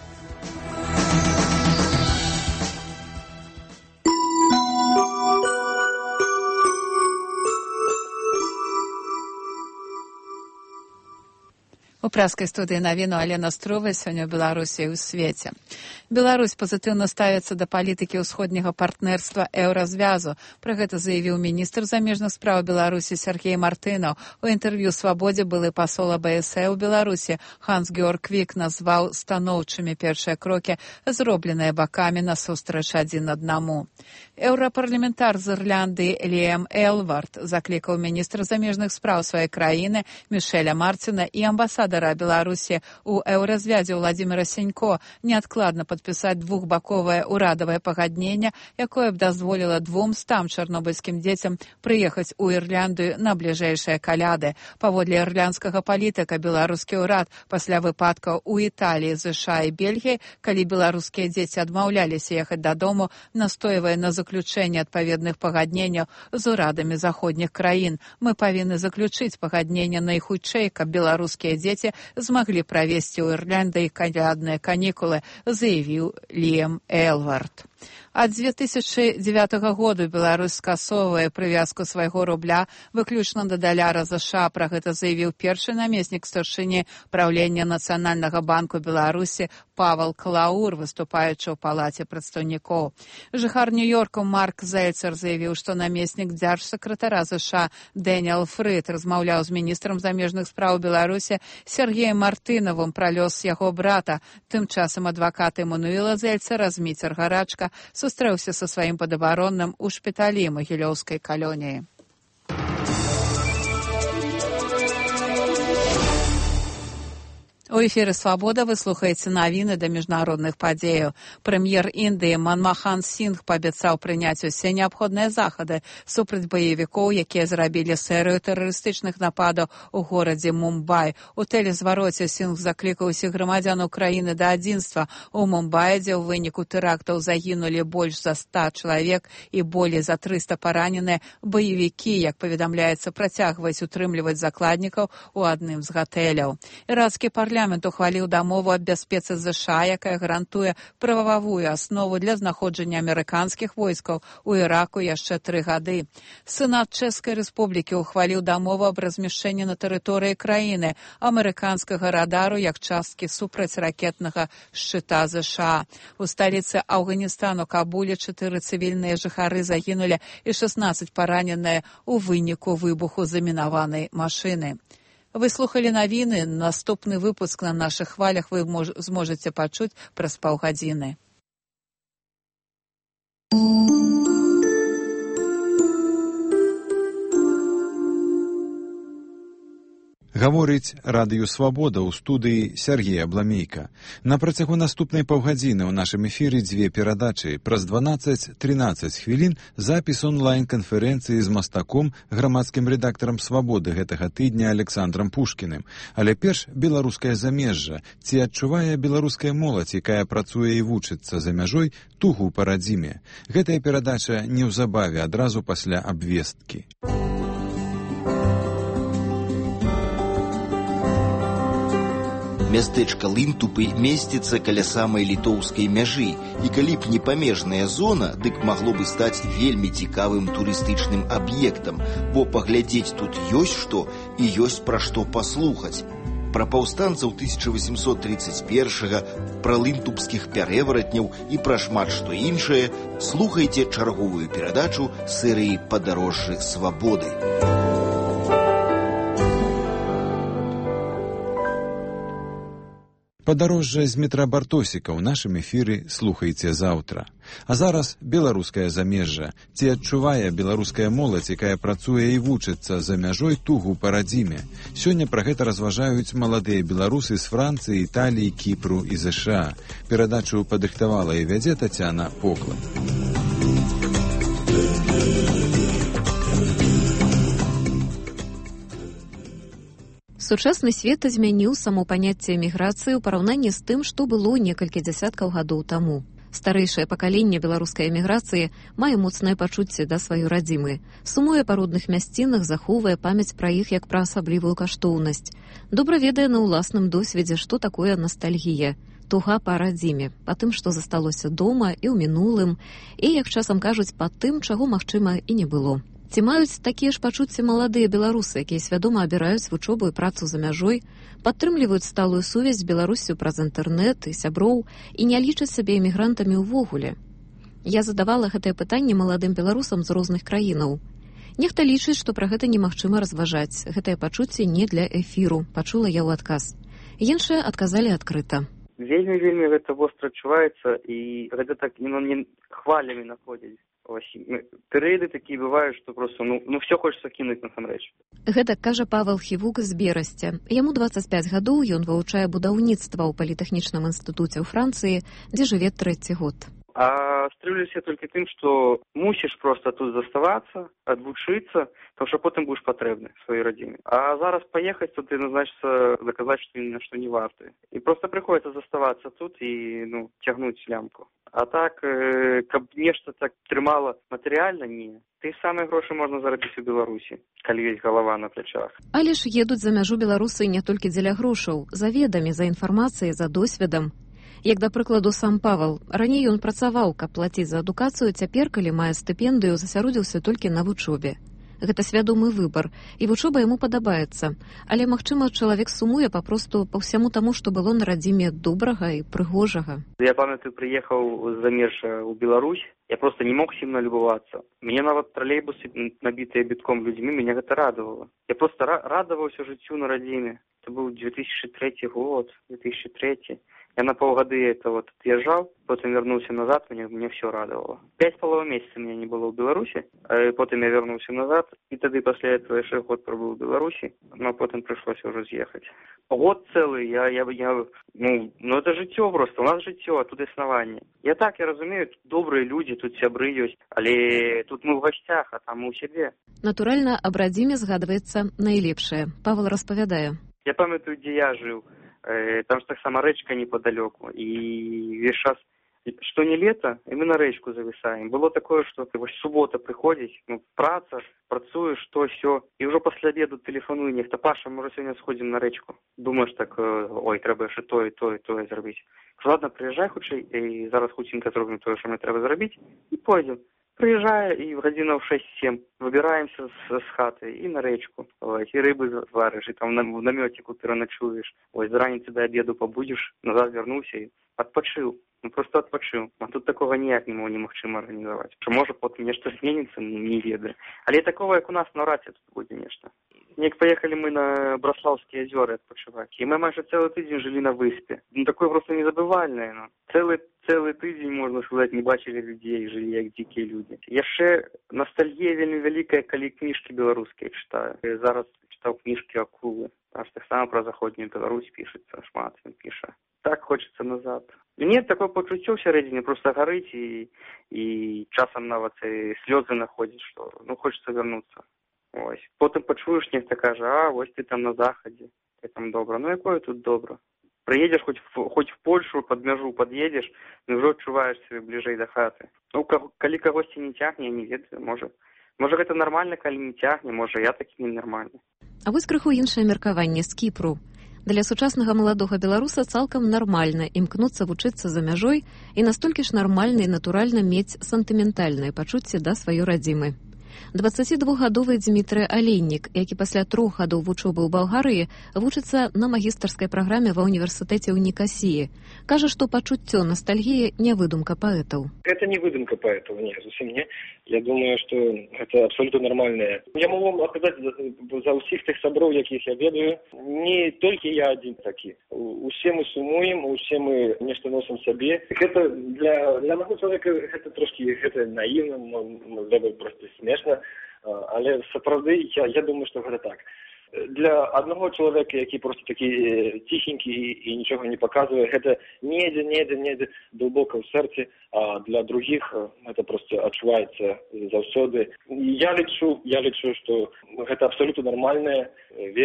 У праскай студыі навіну Алена Струве сёння ў Беларусі і ў свеце. Беларусь пазітыўна ставіцца да палітыкі ўсходняга партнерства еўразвязу. Пра гэта заявіў міністр замежных спраў Беларусі Сергей Мартынаў. У інтэрв'ю «Свабодзе» былы пасол АБСЕ ў Беларусі Ханс-Георг Квік назваў станоўчымі першыя крокі, зробленыя бакамі насустрач адзін аднаму. Еўрапарламентар з Ірландыі Ліэм Элвард заклікаў міністра замежных спраў сваёй краіны Мішэля Марціна і амбасадара Беларусі ў еўразвязе Владзіміра Сенько неадкладна падпісаць двухбаковае ўрадавае пагадненне, якое б дазволіла 200 чарнобыльскім дзецям прыехаць у Ірландыю на бліжэйшыя каляды. Паводле ірландскага палітыка, беларускі ўрад пасля выпадкаў у Італіі, ЗША і Бельгіі, калі беларускія дзеці адмаўляліся ехаць дадому, настойвае на заключэнне адпаведных пагадненняў з урадамі заходніх краін. Мы павінны заключыць пагадненне найхутчэй, каб беларускія дзеці змаглі правесці ў Ірландыі калядныя канікулы, заявіў Ліэм Элвард. Ад 2009 году Беларусь скасоўвае прывязку свайго рубля выключна да даляра ЗША. Пра гэта заявіў першы намеснік старшыні праўлення Нацыянальнага банку Беларусі Павел Клаур, выступаючы ў палаце прадстаўнікоў. Жыхар Нью-Йорку Марк Зельцер заявіў, што намеснік дзяржсакратара ЗША Дэніэл Фрыд размаўляў з міністрам замежных спраў Беларусі Сергеем Мартынавым пра лёс яго брата. Тым часам адвакат Эмануэла Зельцера Зміцер Гарачка сустрэўся са сваім падабаронным у шпіталі Магілёўскай калоніі. У эфіры «Свабода» вы слухаеце навіны да міжнародных падзеяў. Прэм'ер Індыі Манмахан Сінг паабяцаў прыняць усе неабходныя захады супраць баевікоў, якія зрабілі серыю тэрарыстычных нападаў у горадзе Мумбай. У тэлезвароце Сінг заклікаў усіх грамадзян Украіны да адзінства. У Мумбаі, дзе ў выніку тэрактаў загінулі больш за 100 чалавек і болей за 300 параненыя, баевікі, як паведамляецца, працягваюць утрымліваць закладнікаў у адным з гатэляў. Іранскі парламент ухваліў дамову аб бяспецы ЗША, якая гарантуе прававую аснову для знаходжання амерыканскіх войскаў у Іраку яшчэ 3 гады. Сенат Чэшскай Рэспублікі ухваліў дамову аб размяшчэнні на тэрыторыі краіны амерыканскага радару як часткі супрацьракетнага шчыта ЗША. У сталіцы Афганістану Кабуле 4 цывільныя жыхары загінулі і 16 параненыя у выніку выбуху замінаванай машыны. Вы слухалі навіны. Наступны выпуск на нашых хвалях вы зможаце пачуць праз паўгадзіны. Гаворыць радыё «Свабода» ў студыі Сергея Бламейка. На працягу наступнай паўгадзіны ў нашым эфіры 2 перадачы. Праз 12-13 хвілін запіс онлайн-канферэнцыі з мастаком, грамадскім рэдактарам «Свабоды» гэтага тыдня Александрам Пушкіным. Але перш беларускае замежжа. Ці адчувае беларуская моладзь, якая працуе і вучыцца за мяжой, тугу па радзіме? Гэтая перадача неўзабаве, адразу пасля абвесткі. Мястэчка Лынтупы месціцца каля самай літоўскай мяжы, і калі б не памежная зона, дык магло бы стаць вельмі цікавым турыстычным аб'ектам, бо паглядзець тут ёсць што і ёсць пра што паслухаць. Пра паўстанцаў 1831-га, пра лынтупскіх пярэваратняў і пра шмат што іншае слухайце чарговую перадачу серыі «Падарожжы свабоды». Падарожжа з метра Бартосіка ў нашым эфіры слухайце заўтра. А зараз беларускае замежжа. Ці адчувае беларуская моладзь, якая працуе і вучыцца за мяжой, тугу па радзіме? Сёння пра гэта разважаюць маладыя беларусы з Францыі, Італіі, Кіпру і ЗША. Перадачу падрыхтавала і вядзе Тацяна Поклад. Сучасны свет змяніў само паняцце эміграцыі ў параўнанні з тым, што было некалькі дзясяткаў гадоў таму. Старэйшае пакаленне беларускай эміграцыі мае моцнае пачуцце да сваёй радзімы, сумуе па родных мясцінах, захоўвае памяць пра іх як пра асаблівую каштоўнасць. Добра ведае на ўласным досведзе, што такое ностальгія, туга па радзіме, па тым, што засталося дома і ў мінулым, і, як часам кажуць, па тым, чаго, магчыма, і не было. Ці маюць такія ж пачуцці маладыя беларусы, якія свядома абіраюць вучобу і працу за мяжой, падтрымліваюць сталую сувязь з Беларуссю праз інтэрнэт і сяброў і не лічаць сябе эмігрантамі ўвогуле? Я задавала гэтае пытанне маладым беларусам з розных краінаў. Нехта лічыць, што пра гэта немагчыма разважаць. Гэтае пачуцце не для эфіру, пачула я ў адказ. Іншыя адказалі адкрыта. Вельмі гэта востра адчуваецца, і гэта так не хвалямі находзіць. Перыяды такія бываюць, што проста все хочацца кінуць насамрэч. Гэта кажа Павел Хівук з Берасця. Яму 25 гадоў, ён вывучае будаўніцтва ў політэхнічным інстытуце ў Францыі, дзе жыве 3-й год. А стрымлюся толькі тым, што мусіш проста тут заставацца, адвучыцца, тому што потым будеш патрэбны сваёй радзіме. А зараз паехаць тут і, значыцца, заказаць, што ні на што не варты. І проста прыходзіцца заставацца тут і, цягнуць лямку. А так, каб нешта так трымала матэрыяльна, не. Тыя самыя грошы можна зарабіць у Беларусі, калі ёсць галава на плячах. Але ж едуць за мяжу беларусы не толькі дзеля грошаў, за ведамі, за інфармацыяй, за досведам. Як, да прыкладу, сам Павел. Раней ён працаваў, каб плаціць за адукацыю, цяпер, калі мае стыпендыю, засяродзіўся толькі на вучобе. Гэта свядомы выбар, і вучоба яму падабаецца. Але, магчыма, чалавек сумуе папросту па ўсяму таму, што было на радзіме добрага і прыгожага. Я памятаю, прыехаў з-за межа ў Беларусь, я просто не мог сильно любоваться. Мне нават троллейбусы, набитые битком людьми, меня это радовало. Я просто радовался жыццю на радзіме. Это был 2003 год, 2003. Я на полгода это отъезжал, потом вернулся назад, мне все радовало. 5,5 месяца меня не было в Беларуси, а потом я вернулся назад, и тогда после этого еще год пробыл в Беларуси, но потом пришлось уже съехать. Год целый, это жыццё просто, у нас жыццё, а тут існаванне. Я разумею, тут добрые люди, тут сябры ёсць, але тут мы в гостях, а там мы у себе. Натуральна, аб радзіме згадваецца найлепшае. Павел распавядае. Я памятаю, где я жил. Там же так сама речка неподалеку. И весь час, что не лето, и мы на речку зависаем. Было такое, что суббота приходишь, праца, працуешь, то все. И уже после обеда телефоную нехто. Паша, мы уже сегодня сходим на речку. Думаешь так, ой, треба ще то, і то, і то зробити. Ладно, приїжджай хоч, і зараз хутенько зробимо то, що мені треба зробити, і пойдем. Приезжаю, и в годинов 6-7 выбираемся с хаты и на речку. И рыбы зваришь, и там в наметику переночуешь. С раницы до обеду побудешь, назад вернулся и отпочил. Просто отпочил. А тут такого ніяк немагчыма организовать. Что может потом нечто сменится, не ведаю. Але такого, как у нас на Раці, тут будет нечто. Як поехали мы на Браславские озера отпочивать. И мы майже целый тыдзень жили на выспе. Такое просто незабывальное. Целый тыдзень, можно сказать, не бачили людей, жили як дикие люди. Яшчэ ностальгія вельмі вялікая, калі кніжкі беларускія читаю. Я зараз читал кніжкі Акулы. Аж так само про заходнюю Беларусь пишется, шмат він пише. Так хочется назад. Нет, такое почуццё всередине просто горить и часом нават и слезы находишь, что хочется вернуться. Ось. Потом почуешь, нехто каже, ось ты там на заходе, ты там добро. Якое тут добро? Приедешь хоть в Польшу, под мяжу подъедешь, уже адчуваеш себе ближэй до хаты. Калі кагосьці не тягне, я не ведаю, можа гэта нормально, калі не тягне, можа я такі ненармальны. А вось крыху іншае меркаванне з Кіпру. Для сучаснага маладога беларуса цалкам нармальна імкнуцца вучыцца за мяжой і настолькі ж нармальна і натуральна мець сантыментальнае пачуцце да сваёй радзімы. 22-гадовы Дмітрый Алейнік, які пасля 3 гадоў вучобы ў Балгарыі вучыцца на магістарскай праграме ва універсітэце ў Нікасіі. Кажа, што пачуццё ностальгіі не выдумка паэтаў. Это не выдумка паэтаў, не, зусім не. Я думаю, што гэта абсолютно нармальнае. Я могу вам адказаць за ўсіх тых сяброў, якіх я ведаю. Не толькі я адзін такі. Усе мы сумуем, усе мы нешта носім сабе. Гэта для аднаго чалавека гэта трошкі наіўна, можливо, просто смешна. Але сапраўды я думаю, што гэта так. Для аднаго чалавека, які просто такі ціхенькі і нічога не паказвае, гэта недзе глыбока ў сэрцы, а для другіх гэта просто адчуваецца заўсёды. Я лічу, што гэта абсолютно нармальная вещь,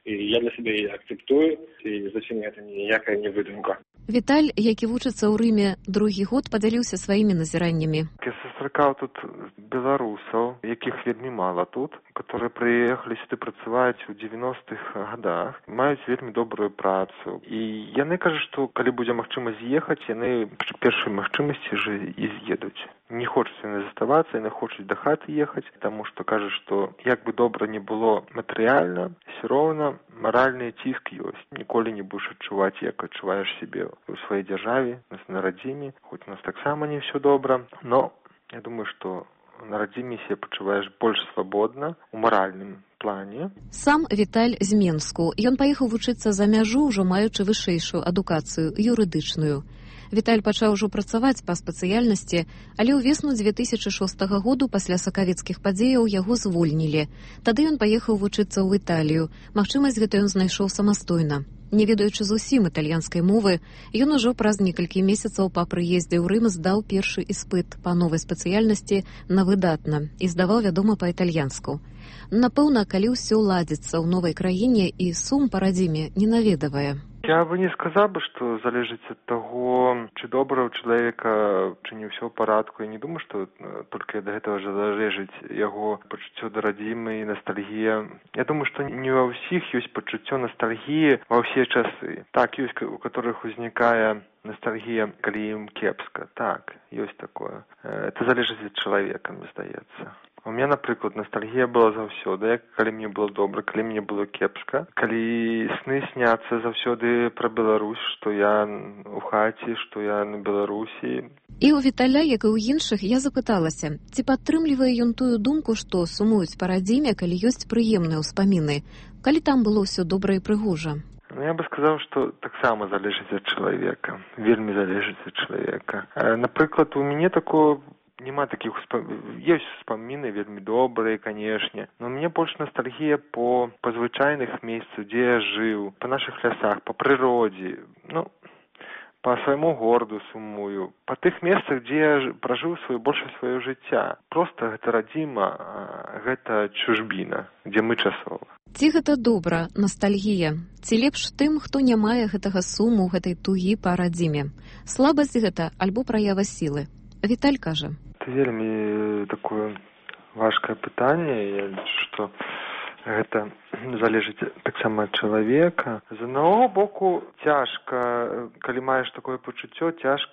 і я для сябе яе акцэптую, і зусім гэта ніякая не выдумка. Віталь, які вучыцца ў Рыме другі год, падзяліўся сваімі назіраннямі. Я сустракаў тут беларусаў, якіх вельмі мала тут, которые прыехалі сюды працаваць у 90-х годах, маюць вельмі добрую працу. І яны кажуць, што калі будзе магчымасць з'ехаць, яны пры першай магчымасці ж і з'едуць. Не хочуць яны заставацца, яны хочуць да хаты ехаць, таму што кажуць, што як бы добра не было матэрыяльна, все роўна маральны ціск ёсць. Ніколі не будзеш адчуваць, як адчуваеш сябе у сваёй дзяржаве, на радзіме, хоць у нас таксама не все добра, но я думаю, што на радзіме себе пачуваеш больш свабодна у маральным плане. Сам Віталь з Менску. Ён паехаў вучыцца за мяжу, ўжо маючы вышэйшую адукацыю, юрыдычную. Віталь пачаў ужо працаваць па спецыяльнасці, але ўвесну 2006 году пасля сакавецкіх падзеяў яго звольнілі. Тады ён паехаў вучыцца ў Італію. Магчымасць гэта ён знайшоў самастойна. Не ведаючы зусім італьянскай мовы, ён ужо праз некалькі месяцаў па прыездзе ў Рым здаў першы іспыт па новай спецыяльнасці на выдатна і здаваў, вядома, па-італьянску. Напэўна, калі ўсё ладзіцца ў новай краіне і сум па радзіме не наведавае. Я бы не сказал бы, что залежить от того, чи добра у человека, чи не все в порядку. Я не думаю, что только до этого же залежить его почуття до родимой, ностальгия. Я думаю, что не во всех есть почуття ностальгии во все часы. Так, есть у которых возникает ностальгия, когда им кепска. Так, есть такое. Это залежить от человека, мне здаецца. У меня, например, ностальгия была заўсёды, калі мне было добра, калі мне было кепска, калі сны сняцца заўсёды про Беларусь, что я у хаце, что я на Беларусі. І у Віталя, як і ў іншых, я запыталася, ці падтрымлівае ён тую думку, што сумуюць па радзіме, калі ёсць прыемныя ўспаміны, калі там было ўсё добра і прыгожа. Ну, я бы сказал, что таксама залежыць ад чалавека, вельмі залежыць ад чалавека. Например, у мяне такое нема таких есть успомины вельмі добрые, конечно, но мне больше ностальгия по звычайных месцах, где я жил, по наших лесах, по природе, ну, по своему городу сумую, по тых местах, где я прожил больше свое жыцця. Просто гэта радзіма, гэта чужбіна, где мы часова. Ці гэта добра, ностальгія? Ці лепш тым, хто не мае гэтага суму, гэтай тугі па радзіме? Слабасць гэта альбо праява сілы? Віталь кажа. Это вельмі такое важкае пытанне, я лічу, што гэта залежыць таксама ад чалавека. З аднаго боку, цяжка, калі маеш такое пачуццё,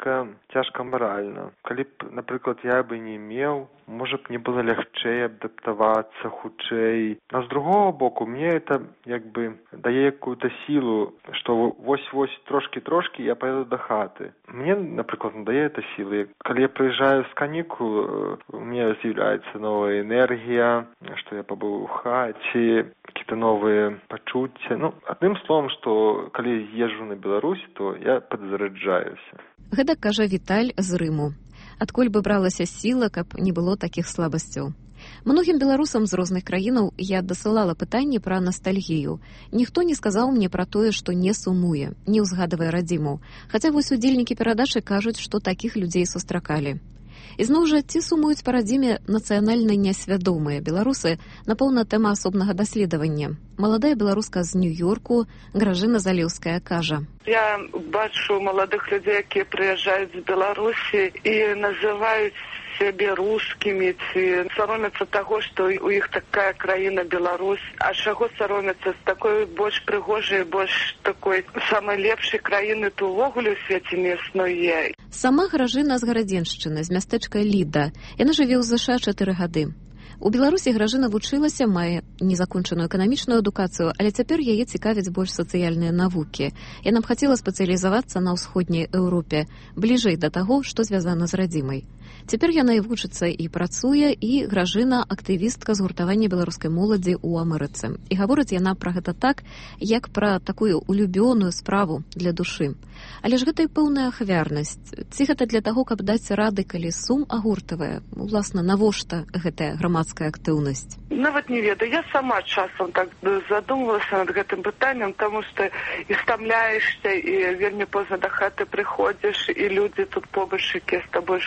цяжка маральна. Калі б, напрыклад, я бы не меў, можа б мне было лягчэй адаптавацца хутчэй. А з другого боку, мне это як бы дае какую-то сілу, што вось трошкі я пойду до хаты. Мне, напрыклад, дае это сілы. Калі я прыязджаю з канікул, у меня з'яўляецца новая энергія, што я пабыў у хаце, какие-то новые пачуцці. Ну, адным словом, што калі езжу на Беларусь, то я падзараджаюся. Гэта кажа Віталь з Рыму. Адкуль бы бралася сіла, каб не было такіх слабасцяў? Многім беларусам з розных краінаў я дасылала пытанні пра ностальгію. Ніхто не сказаў мне пра тое, што не сумуе, не ўзгадвае радзіму. Хаця вось удзельнікі перадачы кажуць, што такіх людзей сустракалі. І зноў жа, ці сумуюць па радзіме нацыянальна несвядомыя беларусы, напэўна, тэма асобнага даследавання. Маладая беларуска з Нью-Йорку Гражына Залеўская кажа. Я бачу маладых людзей, якія прыязджаюць з Беларусі і называюць сябе рускімі, ці саромяцца таго, што у іх такая краіна Беларусь. А чаго саромяцца? З такой больш прыгожай, больш такой самай лепшай краіны то ўвогуле ў свеце не існуе. Сама Гражына з Гарадзеншчыны, з мястэчка Ліда. Яна жыве ў ЗША 4 гады. У Беларусі Гражына вучылася, мае незакончаную эканамічную адукацыю, але цяпер яе цікавяць больш сацыяльныя навукі. Яна б хацела спецыялізавацца на ўсходняй Еўропе, бліжэй да таго, што звязана з радзімай. Цяпер яна і вучыцца, і працуе, і Гражына актывістка згуртавання беларускай моладзі ў Амерыцы. І гаворыць яна пра гэта так, як пра такую улюбёную справу для душы. Але ж гэта і пэўная ахвярнасць. Ці гэта для таго, каб даць рады, калі сум агортавае? Уласна, навошта гэтая грамадская актыўнасць? Нават не ведаю. Я сама часам так задумвалася над гэтым пытаннем, таму што і стамляешся, і вельмі позна да хаты прыходзіш, і людзі тут побач, якія з табой жывуць, пытаюць,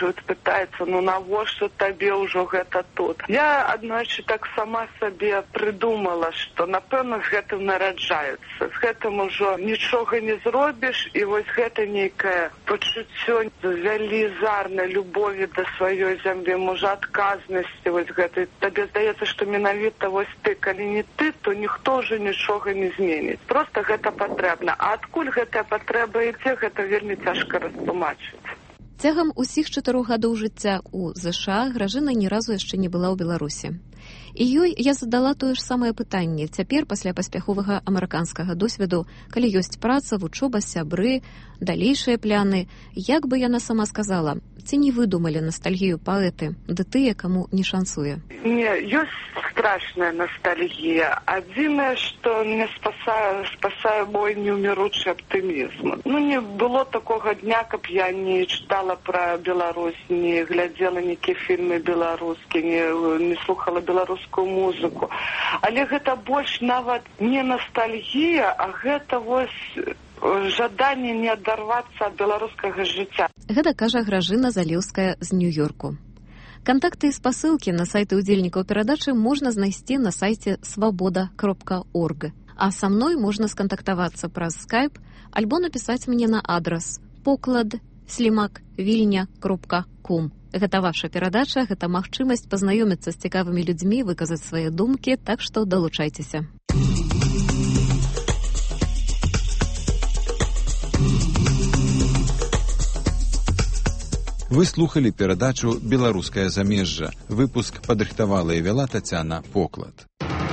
пытаецца, ну навошта табе ўжо гэта тут. Я аднойчы так сама сабе прыдумала, што напэўна з гэтым нараджаюцца. З гэтым ужо нічога не зробіш, і вось гэта нейкае пачуццё велізарнай любові да сваёй зямлі, можа адказнасці вось гэтай. Табе здаецца, што менавіта вось ты, калі не ты, то ніхто ўжо нічога не зменіць. Проста гэта патрэбна. А адкуль гэтая патрэба ідзе, гэта вельмі цяжка растлумачыць. Цягам усіх 4 гадоў жыцця ў ЗША Гражына ні разу яшчэ не была ў Беларусі. І ёй я задала тое ж самае пытанне. Цяпер, пасля паспяховага амерыканскага досведу, калі ёсць праца, вучоба, сябры, далейшыя пляны, як бы яна сама сказала, ці не выдумалі ностальгію паэты, ды тыя, каму не шансуе? Не, ёсць страшная ностальгія. Адзінае, што не спасае мой неуміручы аптымізм. Ну, не было такога дня, каб я не чытала пра Беларусь, не глядзела нейкія фільмы беларускія, не слухала беларускую музыку. Але гэта больш нават не ностальгія, а гэта вось жаданне не адарвацца ад беларускага жыцця. Гэта кажа Гражына Залеўская з Нью-Йорку. Кантакты і спасылкі на сайты удзельнікаў перадачы можна знайсці на сайце свабода.орг. А са мной можна скантактавацца праз скайп альбо напісаць мне на адрас poklad@vilnia.com. Гэта ваша перадача, гэта магчымасць пазнаёміцца з цікавымі людзьмі, выказаць свае думкі, так што далучайцеся. Вы слухали перадачу «Беларускае замежжа». Выпуск падрыхтавала і вяла Тацяна Поклад.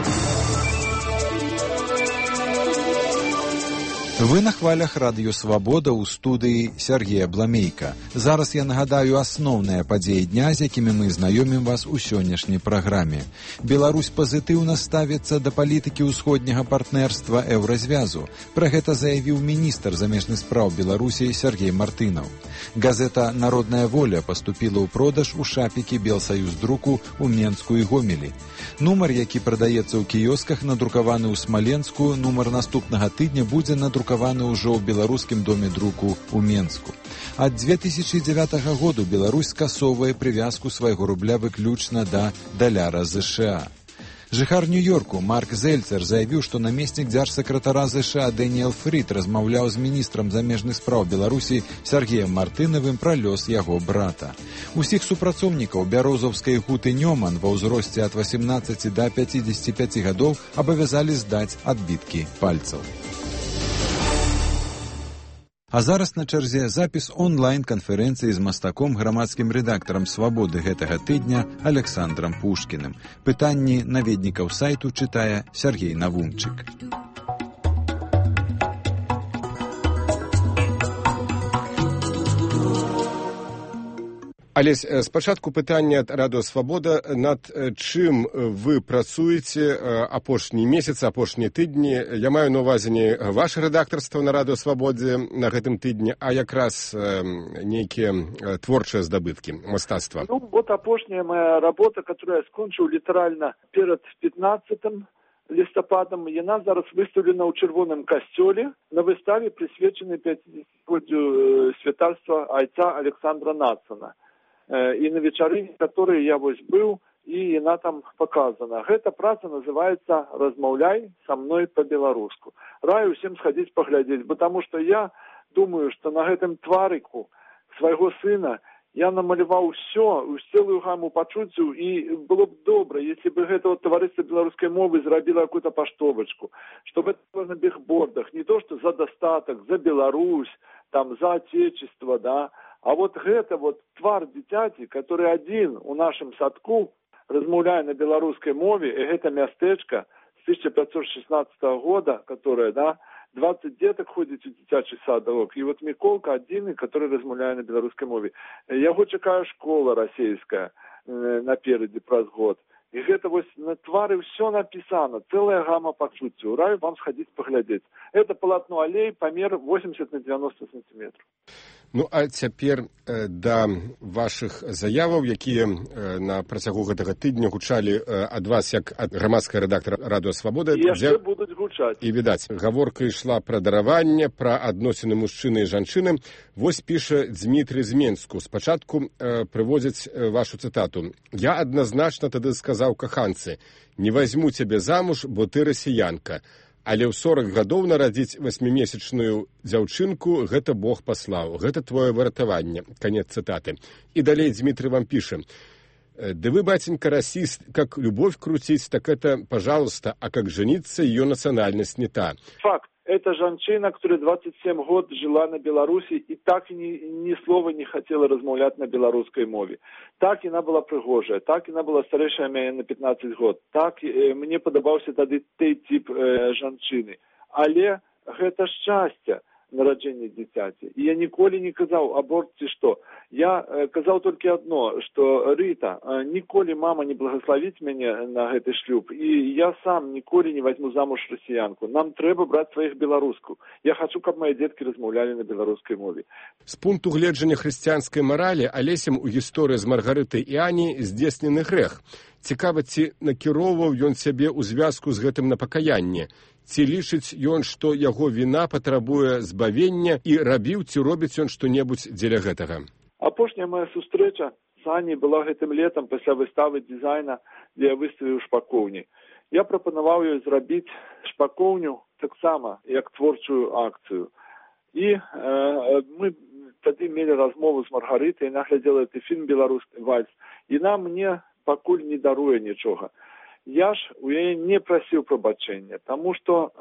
Вы на хвалях радыё «Свабода» ў студыі Сергея Бламейка. Зараз я нагадаю асноўныя падзеі дня, з якімі мы знаёмім вас у сённяшняй праграме. Беларусь пазітыўна ставіцца да палітыкі ўсходняга партнерства Еўразвязу. Пра гэта заявіў міністр замежных спраў Беларусі Сергей Мартынаў. Газета «Народная воля» паступіла ў продаж у шапікі Белсаюздруку ў Менску і Гомелі. Нумар, які прадаецца ў кіёсках, надрукаваны ў Смаленску, нумар наступнага тыдня будзе надрукаваны ўжо ў беларускім доме друку ў Менску. Ад 2009 году Беларусь скасоўвае прывязку свайго рубля выключна да даляра ЗША. Жыхар Нью-Йорку Марк Зельцер заявіў, што намеснік дзяржсакратара ЗША Дэніэл Фрід размаўляў з міністрам замежных спраў Беларусі Сергеем Мартынавым пра лёс яго брата. Усіх супрацоўнікаў бярозаўскай гуты Нёман ва ўзросце ад 18 да 55 гадоў абавязалі здаць адбіткі пальцаў. А зараз на чарзе запіс онлайн-канферэнцыі з мастаком, грамадскім рэдактарам «Свабоды» гэтага тыдня Александрам Пушкіным. Пытанні наведнікаў сайту чытае Сергей Навумчык. Алесь, спачатку пытання ад радыё «Свабода». Над чым вы працуеце апошні месяц, апошнія тыдні? Я маю на ўвазе не ваше рэдактарства на радыё «Свабодзе» на гэтым тыдні, а якраз нейкія творчыя здабыткі мастацтва. Ну, вот апошняя моя работа, которую я скончыў літаральна перад 15 лістападам, яна зараз выстаўлена ў Чырвоным касцёле на выставе, прысвечанай 50-годдзю святарства айца Александра Нацана. І на вечарыне, которой я вось быў, і яна там показана. Гэта праца называецца «Размаўляй са мной по-беларуску». Раю всем сходить поглядеть, потому что я думаю, что на гэтым тварыку свайго сына я намаляваў усё, цэлую гаму пачуццяў, і было б добра, если бы гэта вот таварыства беларускай мовы зрабіла какую-то паштовачку, чтобы это было на бігбордах, не то, что за дастатак, за Беларусь, там, за отечество, да, а вот гэта вот твар дзіцяці, который адзін у нашым садку размаўляе на беларускай мове, і гэта мястэчка з 1516 года, которое, да, 20 деток ходзіць у дзіцячы садок, і вот Міколка адзіны, который размаўляе на беларускай мове. Яго чакае школа расейская наперадзе праз год. І гэта вось на твары ўсё напісана, цэлая гама пачуццяў. Раю вам сходить поглядзець. Это полотно алей, памер 80 на 90 сантиметров. Ну, а цяпер да вашых заяваў, якія на працягу гэтага тыдня гучалі ад вас, як ад грамадскага рэдактара радыё «Свабода». І яшчэ будуць гучаць. гучаць. І відаць, гаворка ішла пра дараванне, пра адносіны мужчыны і жанчыны. Вось піша Дмітрий з Менску. Спачатку прыводзіць вашу цытату. «Я адназначна тады сказаў каханцы, не возьму цябе замуж, бо ты расіянка. Але ў 40 гадоў нарадзіць 8-месячную дзяўчынку – гэта Бог паслаў, гэта твоё выратаванне». Канец цытаты. І далей Дмітрий вам піша. «Да вы, батенька, расист, как любовь крутить, так это, пожалуйста, а как жениться, ее национальность не та». Факт. Это женщина, которая 27 год жила на Беларуси и так ни слова не хотела размовлять на белорусской мове. Так она была пригожая, так она была старейшая меня на 15 год. Так мне подобался тады той тип женщины. Але это счастье нараджэння дзіцяці. І я ніколі не казаў аборт ці што. Я казаў толькі адно, што Рыта, ніколі мама не благословіць мяне на гэты шлюб, і я сам ніколі не возьму замуж расіянку. Нам трэба браць сваіх беларуску. Я хачу, каб мае дзеткі размаўлялі на беларускай мове. З пункту гледжання хрысціянскай маралі Алесем у гісторыі з Маргарытай і Ані здзейснены грэх. Цікава, ці накіроўваў ён сябе ў звязку з гэтым на пакаянне? Ці лічыць ён, што яго віна патрабуе збавення і рабіў ці робіць ён што-небудзь дзеля гэтага? Апошняя моя сустрэча з Аней была гэтым летам пасля выставы дызайна, дзе я выставіў шпакоўні. Я прапанаваў ёй зрабіць шпакоўню таксама як творчую акцыю. І мы тады мелі размову з Маргарытай, яна глядзела гэты фільм «Беларускі вальс», і яна мне пакуль не даруе нічога. Я ж у яе не прасіў прабачэння, таму што,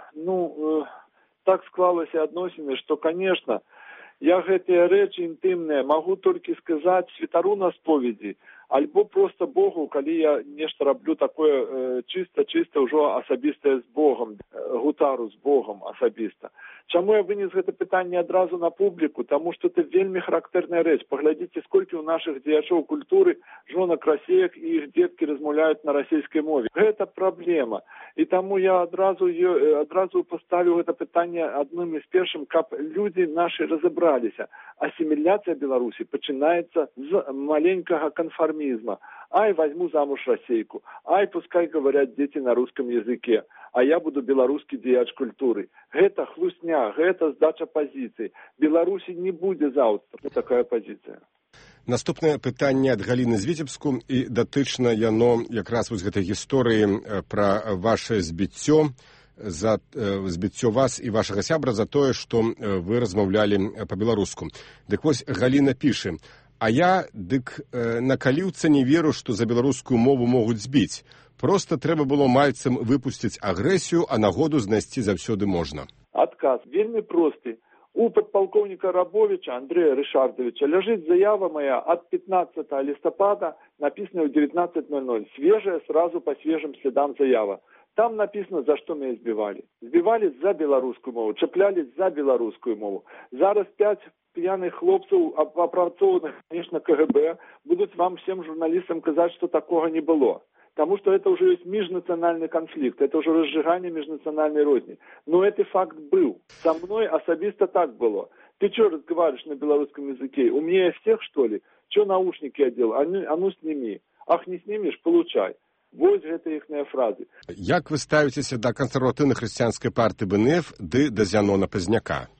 так склалася адносіны, што, конечно, я гэтыя рэчы інтымныя магу толькі сказаць святару на споведзі, альбо проста Богу, калі я нешта раблю такое чыста ўжо асабістае з Богом, гутару з Богом асабіста. Чаму я вынес гэта пытанне адразу на публіку? Таму што это вельмі характэрная рэч. Паглядзіце, сколькі ў нашых дзеячоў культуры жонак расеек і іх дзеткі размаўляюць на расійскай мове. Гэта праблема. І таму я адразу паставіў гэта пытанне адным з першым, каб людзі нашы разабраліся. Асіміляцыя Беларусі пачынаецца з маленькага канфармізма. Ай, возьму замуж расейку. Ай, пускай говорят дети на русском языке. А я буду беларускі дзеяч культуры. Гэта хлусня, гэта здача пазіцый. Беларусі не будзе заўтра. Такая пазіцыя. Наступнае пытанне ад Галіны з Віцебску, і датычна яно якраз вось гэтай гісторыі пра ваше збіццё, за збіццё вас і вашага сябра за тое, што вы размаўлялі па-беларуску. Дык вось Галіна піша: «А я, на каліўца не веру, што за беларускую мову могуць збіць. Просто трэба было мальцам выпусціць агрэсію, а нагоду знайсці заўсёды можна». Адказ вельмі просты. У падпалкоўніка Рабовича Андрея Рышардовича ляжыць заява моя ад 15 лістапада, написаная ў 19:00. Свежая, сразу по свежим следам заява. Там написано, за что меня избивали. Збивали за беларускую мову, чаплялись за беларускую мову. Зараз 5 пьяных хлопцев, опрацованных, конечно, КГБ, будут вам всем журналистам казать, что такого не было. Потому что это уже есть межнациональный конфликт, это уже разжигание межнациональной розни. Но этот факт был. Со мной особисто так было. Ты что разговариваешь на белорусском языке? Умнее всех, что ли? Что наушники одел? А ну сними. Ах, не снимешь? Получай. Вось гэта іхныя фразы. Як вы ставіцеся да кансерватыўна-хрысціянскай партыі БНФ ды да Зянона Пазняка?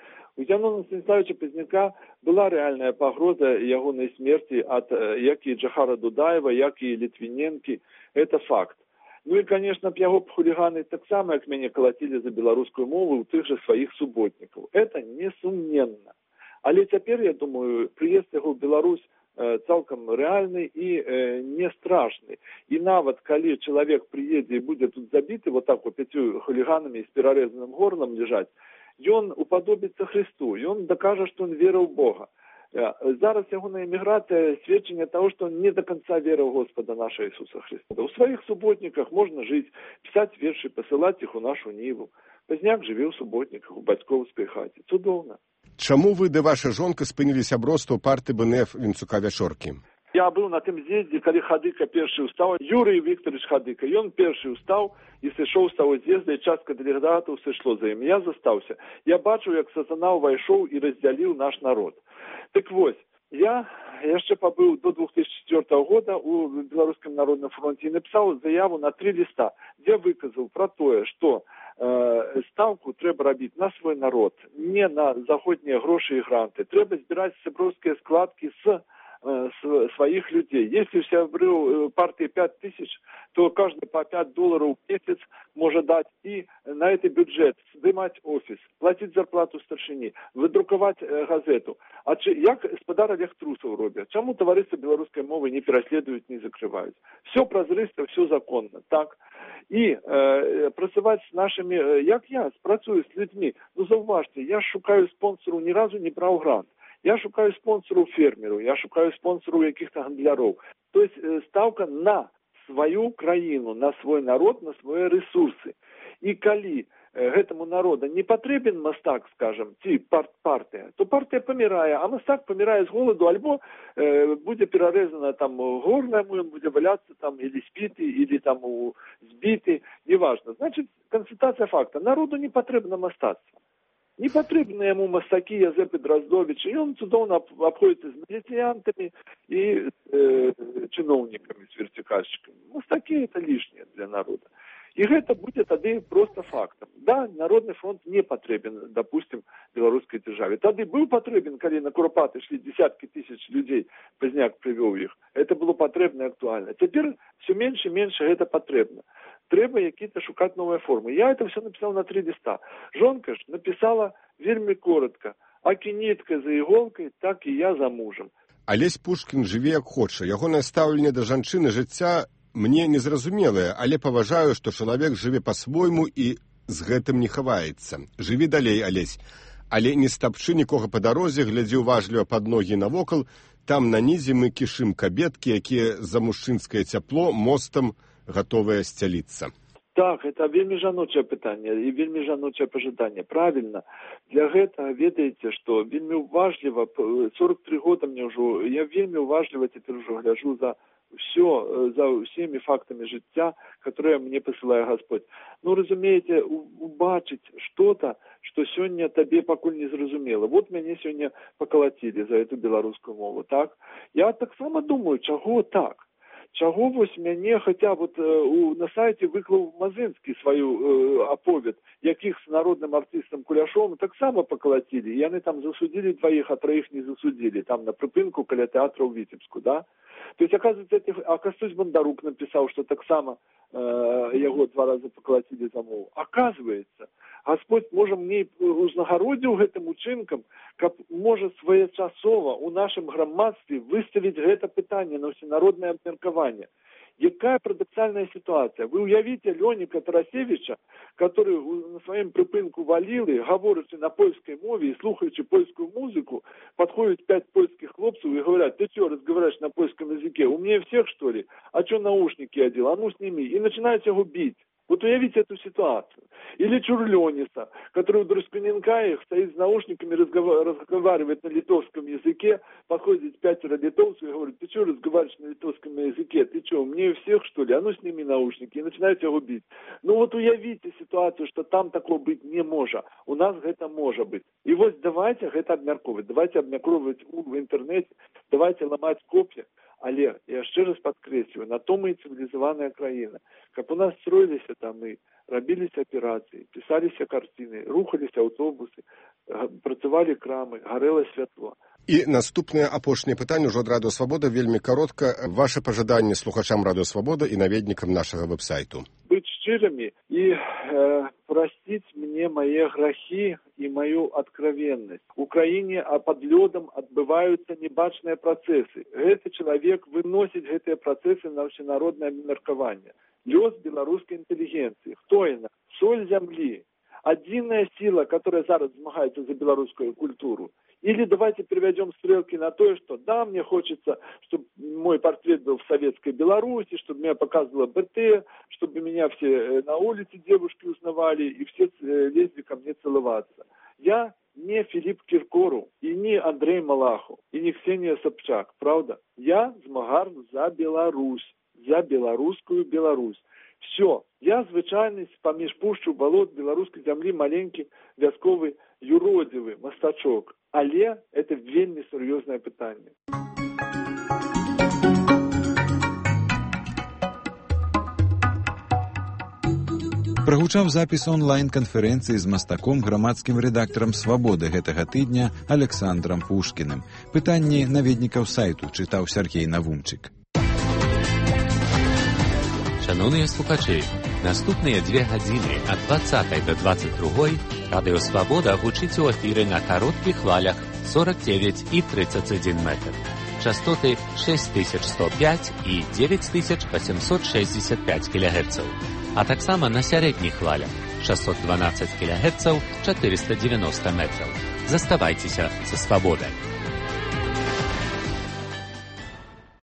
У Зянона Станіславовича Пазняка была рэальная пагроза ягонай смерці ад як і Джахара Дудаева, як і Літвіненкі. Это факт. Ну і, конечно, яго хуліганы таксама, як мяне калацілі за беларускую мову ў тых жа сваіх суботнікаў. Это несумненна. Але цяпер, я думаю, прыезд яго ў Беларусь цалкам рэальны і не страшны. І нават калі чалавек прыедзе і будзе тут забіты вот так вот 5 хуліганамі з перарэзаным горлам лежаць, ён уподобіцца Христу, ён дакажа, што он верыў у Бога. Зараз ягоная эміграцыя сведчанне таго, што он не до конца верыў Господа наша Ісуса Христа. У сваіх суботніках можна жыць, пісаць вершы, пасылаць іх у нашу ніву. Пазняк жыве ў суботніках, у бацькоўскай хаце. Цудоўна. Чаму вы ды ваша жонка спынілі сяброўства партыі БНФ Вінцука Вячоркі? Я быў на тым з'ездзе, калі Хадыка першы ўстаў. Юрый Вікторович Хадыка, ён першы ўстаў і сышоў з таго з'езда, і частка дэлегатаў сышло за ім. Я застаўся. Я бачыў, як сатана ўвайшоў і раздзяліў наш народ. Так вось, Я яшчэ пабыў до 2004 года у Беларускім народным фронте і напісаў заяву на 3 ліста, дзе выказаў пра тое, што стаўку трэба рабіць на свой народ, не на заходнія грошы і гранты. Трэба збіраць сяброўскія складкі з своих людей. Если у сябры партии 5 тысяч, то каждый по $5 в месяц может дать и на этот бюджет сдымать офис, платить зарплату старшине, выдруковать газету. А як господар Олег Трусов робят? Чему товариство белорусской мовы не переследуют, не закрывают? Все прозрысто, все законно. Так. И працевать с нашими, як я, працую с людьми. Ну, зауважьте, я шукаю спонсору, ни разу не брал грант. Я шукаю спонсору фермеру, я шукаю спонсору каких-то гандляров. То есть ставка на свою краину, на свой народ, на свои ресурсы. И коли этому народу не потребен мастак, скажем, ці партия, то партия помирає, а мастак помирає з голоду, альбо буде перерезана там горна, он буде валяться там или спитый, или там сбитый, неважно. Значит, констатация факта. Народу не потребно мастаться. Не потрібні йому мастаки Язепи Дроздович, і він цудовно обходиться з міліціянтами і чиновниками, з вертикальщиками. Мастаки – це лишнє для народу. І це буде тоді просто фактом. Да, Народний фронт не потрібен, допустим, білоруській державі. Тоді був потрібен, коли на Куропати йшли десятки тисяч людей, Позняк привів їх. Це було потрібно і актуально. Тепер все менше і менше це потрібно. Треба якісь шукати нові форми. Я це все написав на 3 листа. Жонка ж написала вельми коротко. Аки нітка за іголкою, так і я за мужем. Алесь Пушкін жыве як хоча. Ягонае стаўленне да жанчыны жыцця мне незразумелае, але паважаю, што чалавек жыве па-свойму і з гэтым не хаваецца. Жыві далей, Алесь. Але не стапчы нікога па дарозе, глядзі уважліва пад ногі навокал, там на нізе мы кішым кабеткі, якія за мужчынскае цяпло мостам готовая сцяліцца. Так, это вельмі жаночае пытанне і вельмі жаночае пажаданне. Правильно. Для гэтага ведаеце, што вельмі уважліва, 43 года мне ўжо, я вельмі уважліва цяпер ужо гляжу за всеми фактами жыцця, которые мне посылае Господь. Ну, разумееце, убачыць что-то, что сёння табе пакуль не зразумела. Вот мяне сёння поколотили за эту беларускую мову, так? Я таксама думаю, чаго так? Чаго вось мяне, хотя вот на сайце выклаў Мазынскі сваю аповед, якіх з народным артыстам Куляшовым таксама поколотили. Яны там засудили 2, а 3 не засудили. Там на прыпынку каля тэатра ў Віцебску, да? То есть, оказывается, Костусь Бондарук написал, что так само его 2 раза поколотили за мову. Оказывается, Господь можа мне узнагародзіў гэтым учынкам, каб можа своечасова у нашым грамадстве выставіць гэта пытанне на ўсенароднае абмеркаванне. Якая парадоксальная ситуация? Вы уявите Лёніка Тарасевича, который на своем припынку валилы, говорячи на польской мове и слухаючи польскую музыку, подходят 5 польских хлопцев и говорят: ты что, разговариваешь на польском языке? Умнее всех, что ли? А что наушники одел? А ну сними. И начинают его бить. Вот уявите эту ситуацию. Или Чурлёниса, который у Друсканенкаев стоит с наушниками, разговаривает на литовском языке, подходит 5 литовцев и говорит: ты что разговариваешь на литовском языке? Ты что, умнее всех, что ли? А ну сними наушники. И начинают его бить. Ну вот уявите ситуацию, что там такого быть не может. У нас это может быть. И вот давайте это обмярковывать. Давайте обмярковывать в интернете. Давайте ломать копья. Але, я ще раз подкреслю, на то мы и цивилизованная краина. Как у нас строились там и робились операции, писались картины, рухались автобусы, працевали крамы, горело святло. І наступне апошняе пытанне ўжо ад Радыё Свабода, вельмі каротка. Ваше пажаданне слухачам Радыё Свабода і наведнікам нашага веб-сайту. Быть шчырымі і простить мне мои грехи и мою откровенность. В Украине под лёдом отбываются небачные процессы. Этот человек выносит эти процессы на всенародное меркование. Лёс белорусской интеллигенции. Кто она? Соль земли. Одинная сила, которая зараз змагається за белорусскую культуру. Или давайте переведем стрелки на то, что да, мне хочется, чтобы мой портрет был в советской Беларуси, чтобы меня показывало БТ, чтобы меня все на улице девушки узнавали и все лезли ко мне целоваться. Я не Филипп Киркоров, и не Андрей Малахов, и не Ксения Собчак, правда? Я змагар за Беларусь, за белорусскую Беларусь. Все. Я звычайны паміж пушчу балот беларускай зямлі маленькі вясковы юродзівы мастачок. Але это вельмі сур'ёзнае пытанне. Прагучаў запіс онлайн-канферэнцыі з мастаком, грамадскім рэдактарам «Свабоды» гэтага тыдня Александрам Пушкіным. Пытанні наведнікаў сайту чытаў Сергей Навумчык. Шановныя слухачы, наступныя 2 гадзіны ад 20 до 22 радыё «Свабода» гучыць у эфіры на кароткіх хвалях 49 і 31 метр. Частоты 6105 і 9865 кГц. А таксама на сярэдніх хвалях 612 кГц, 490 метраў. Заставайцеся са «Свабодай».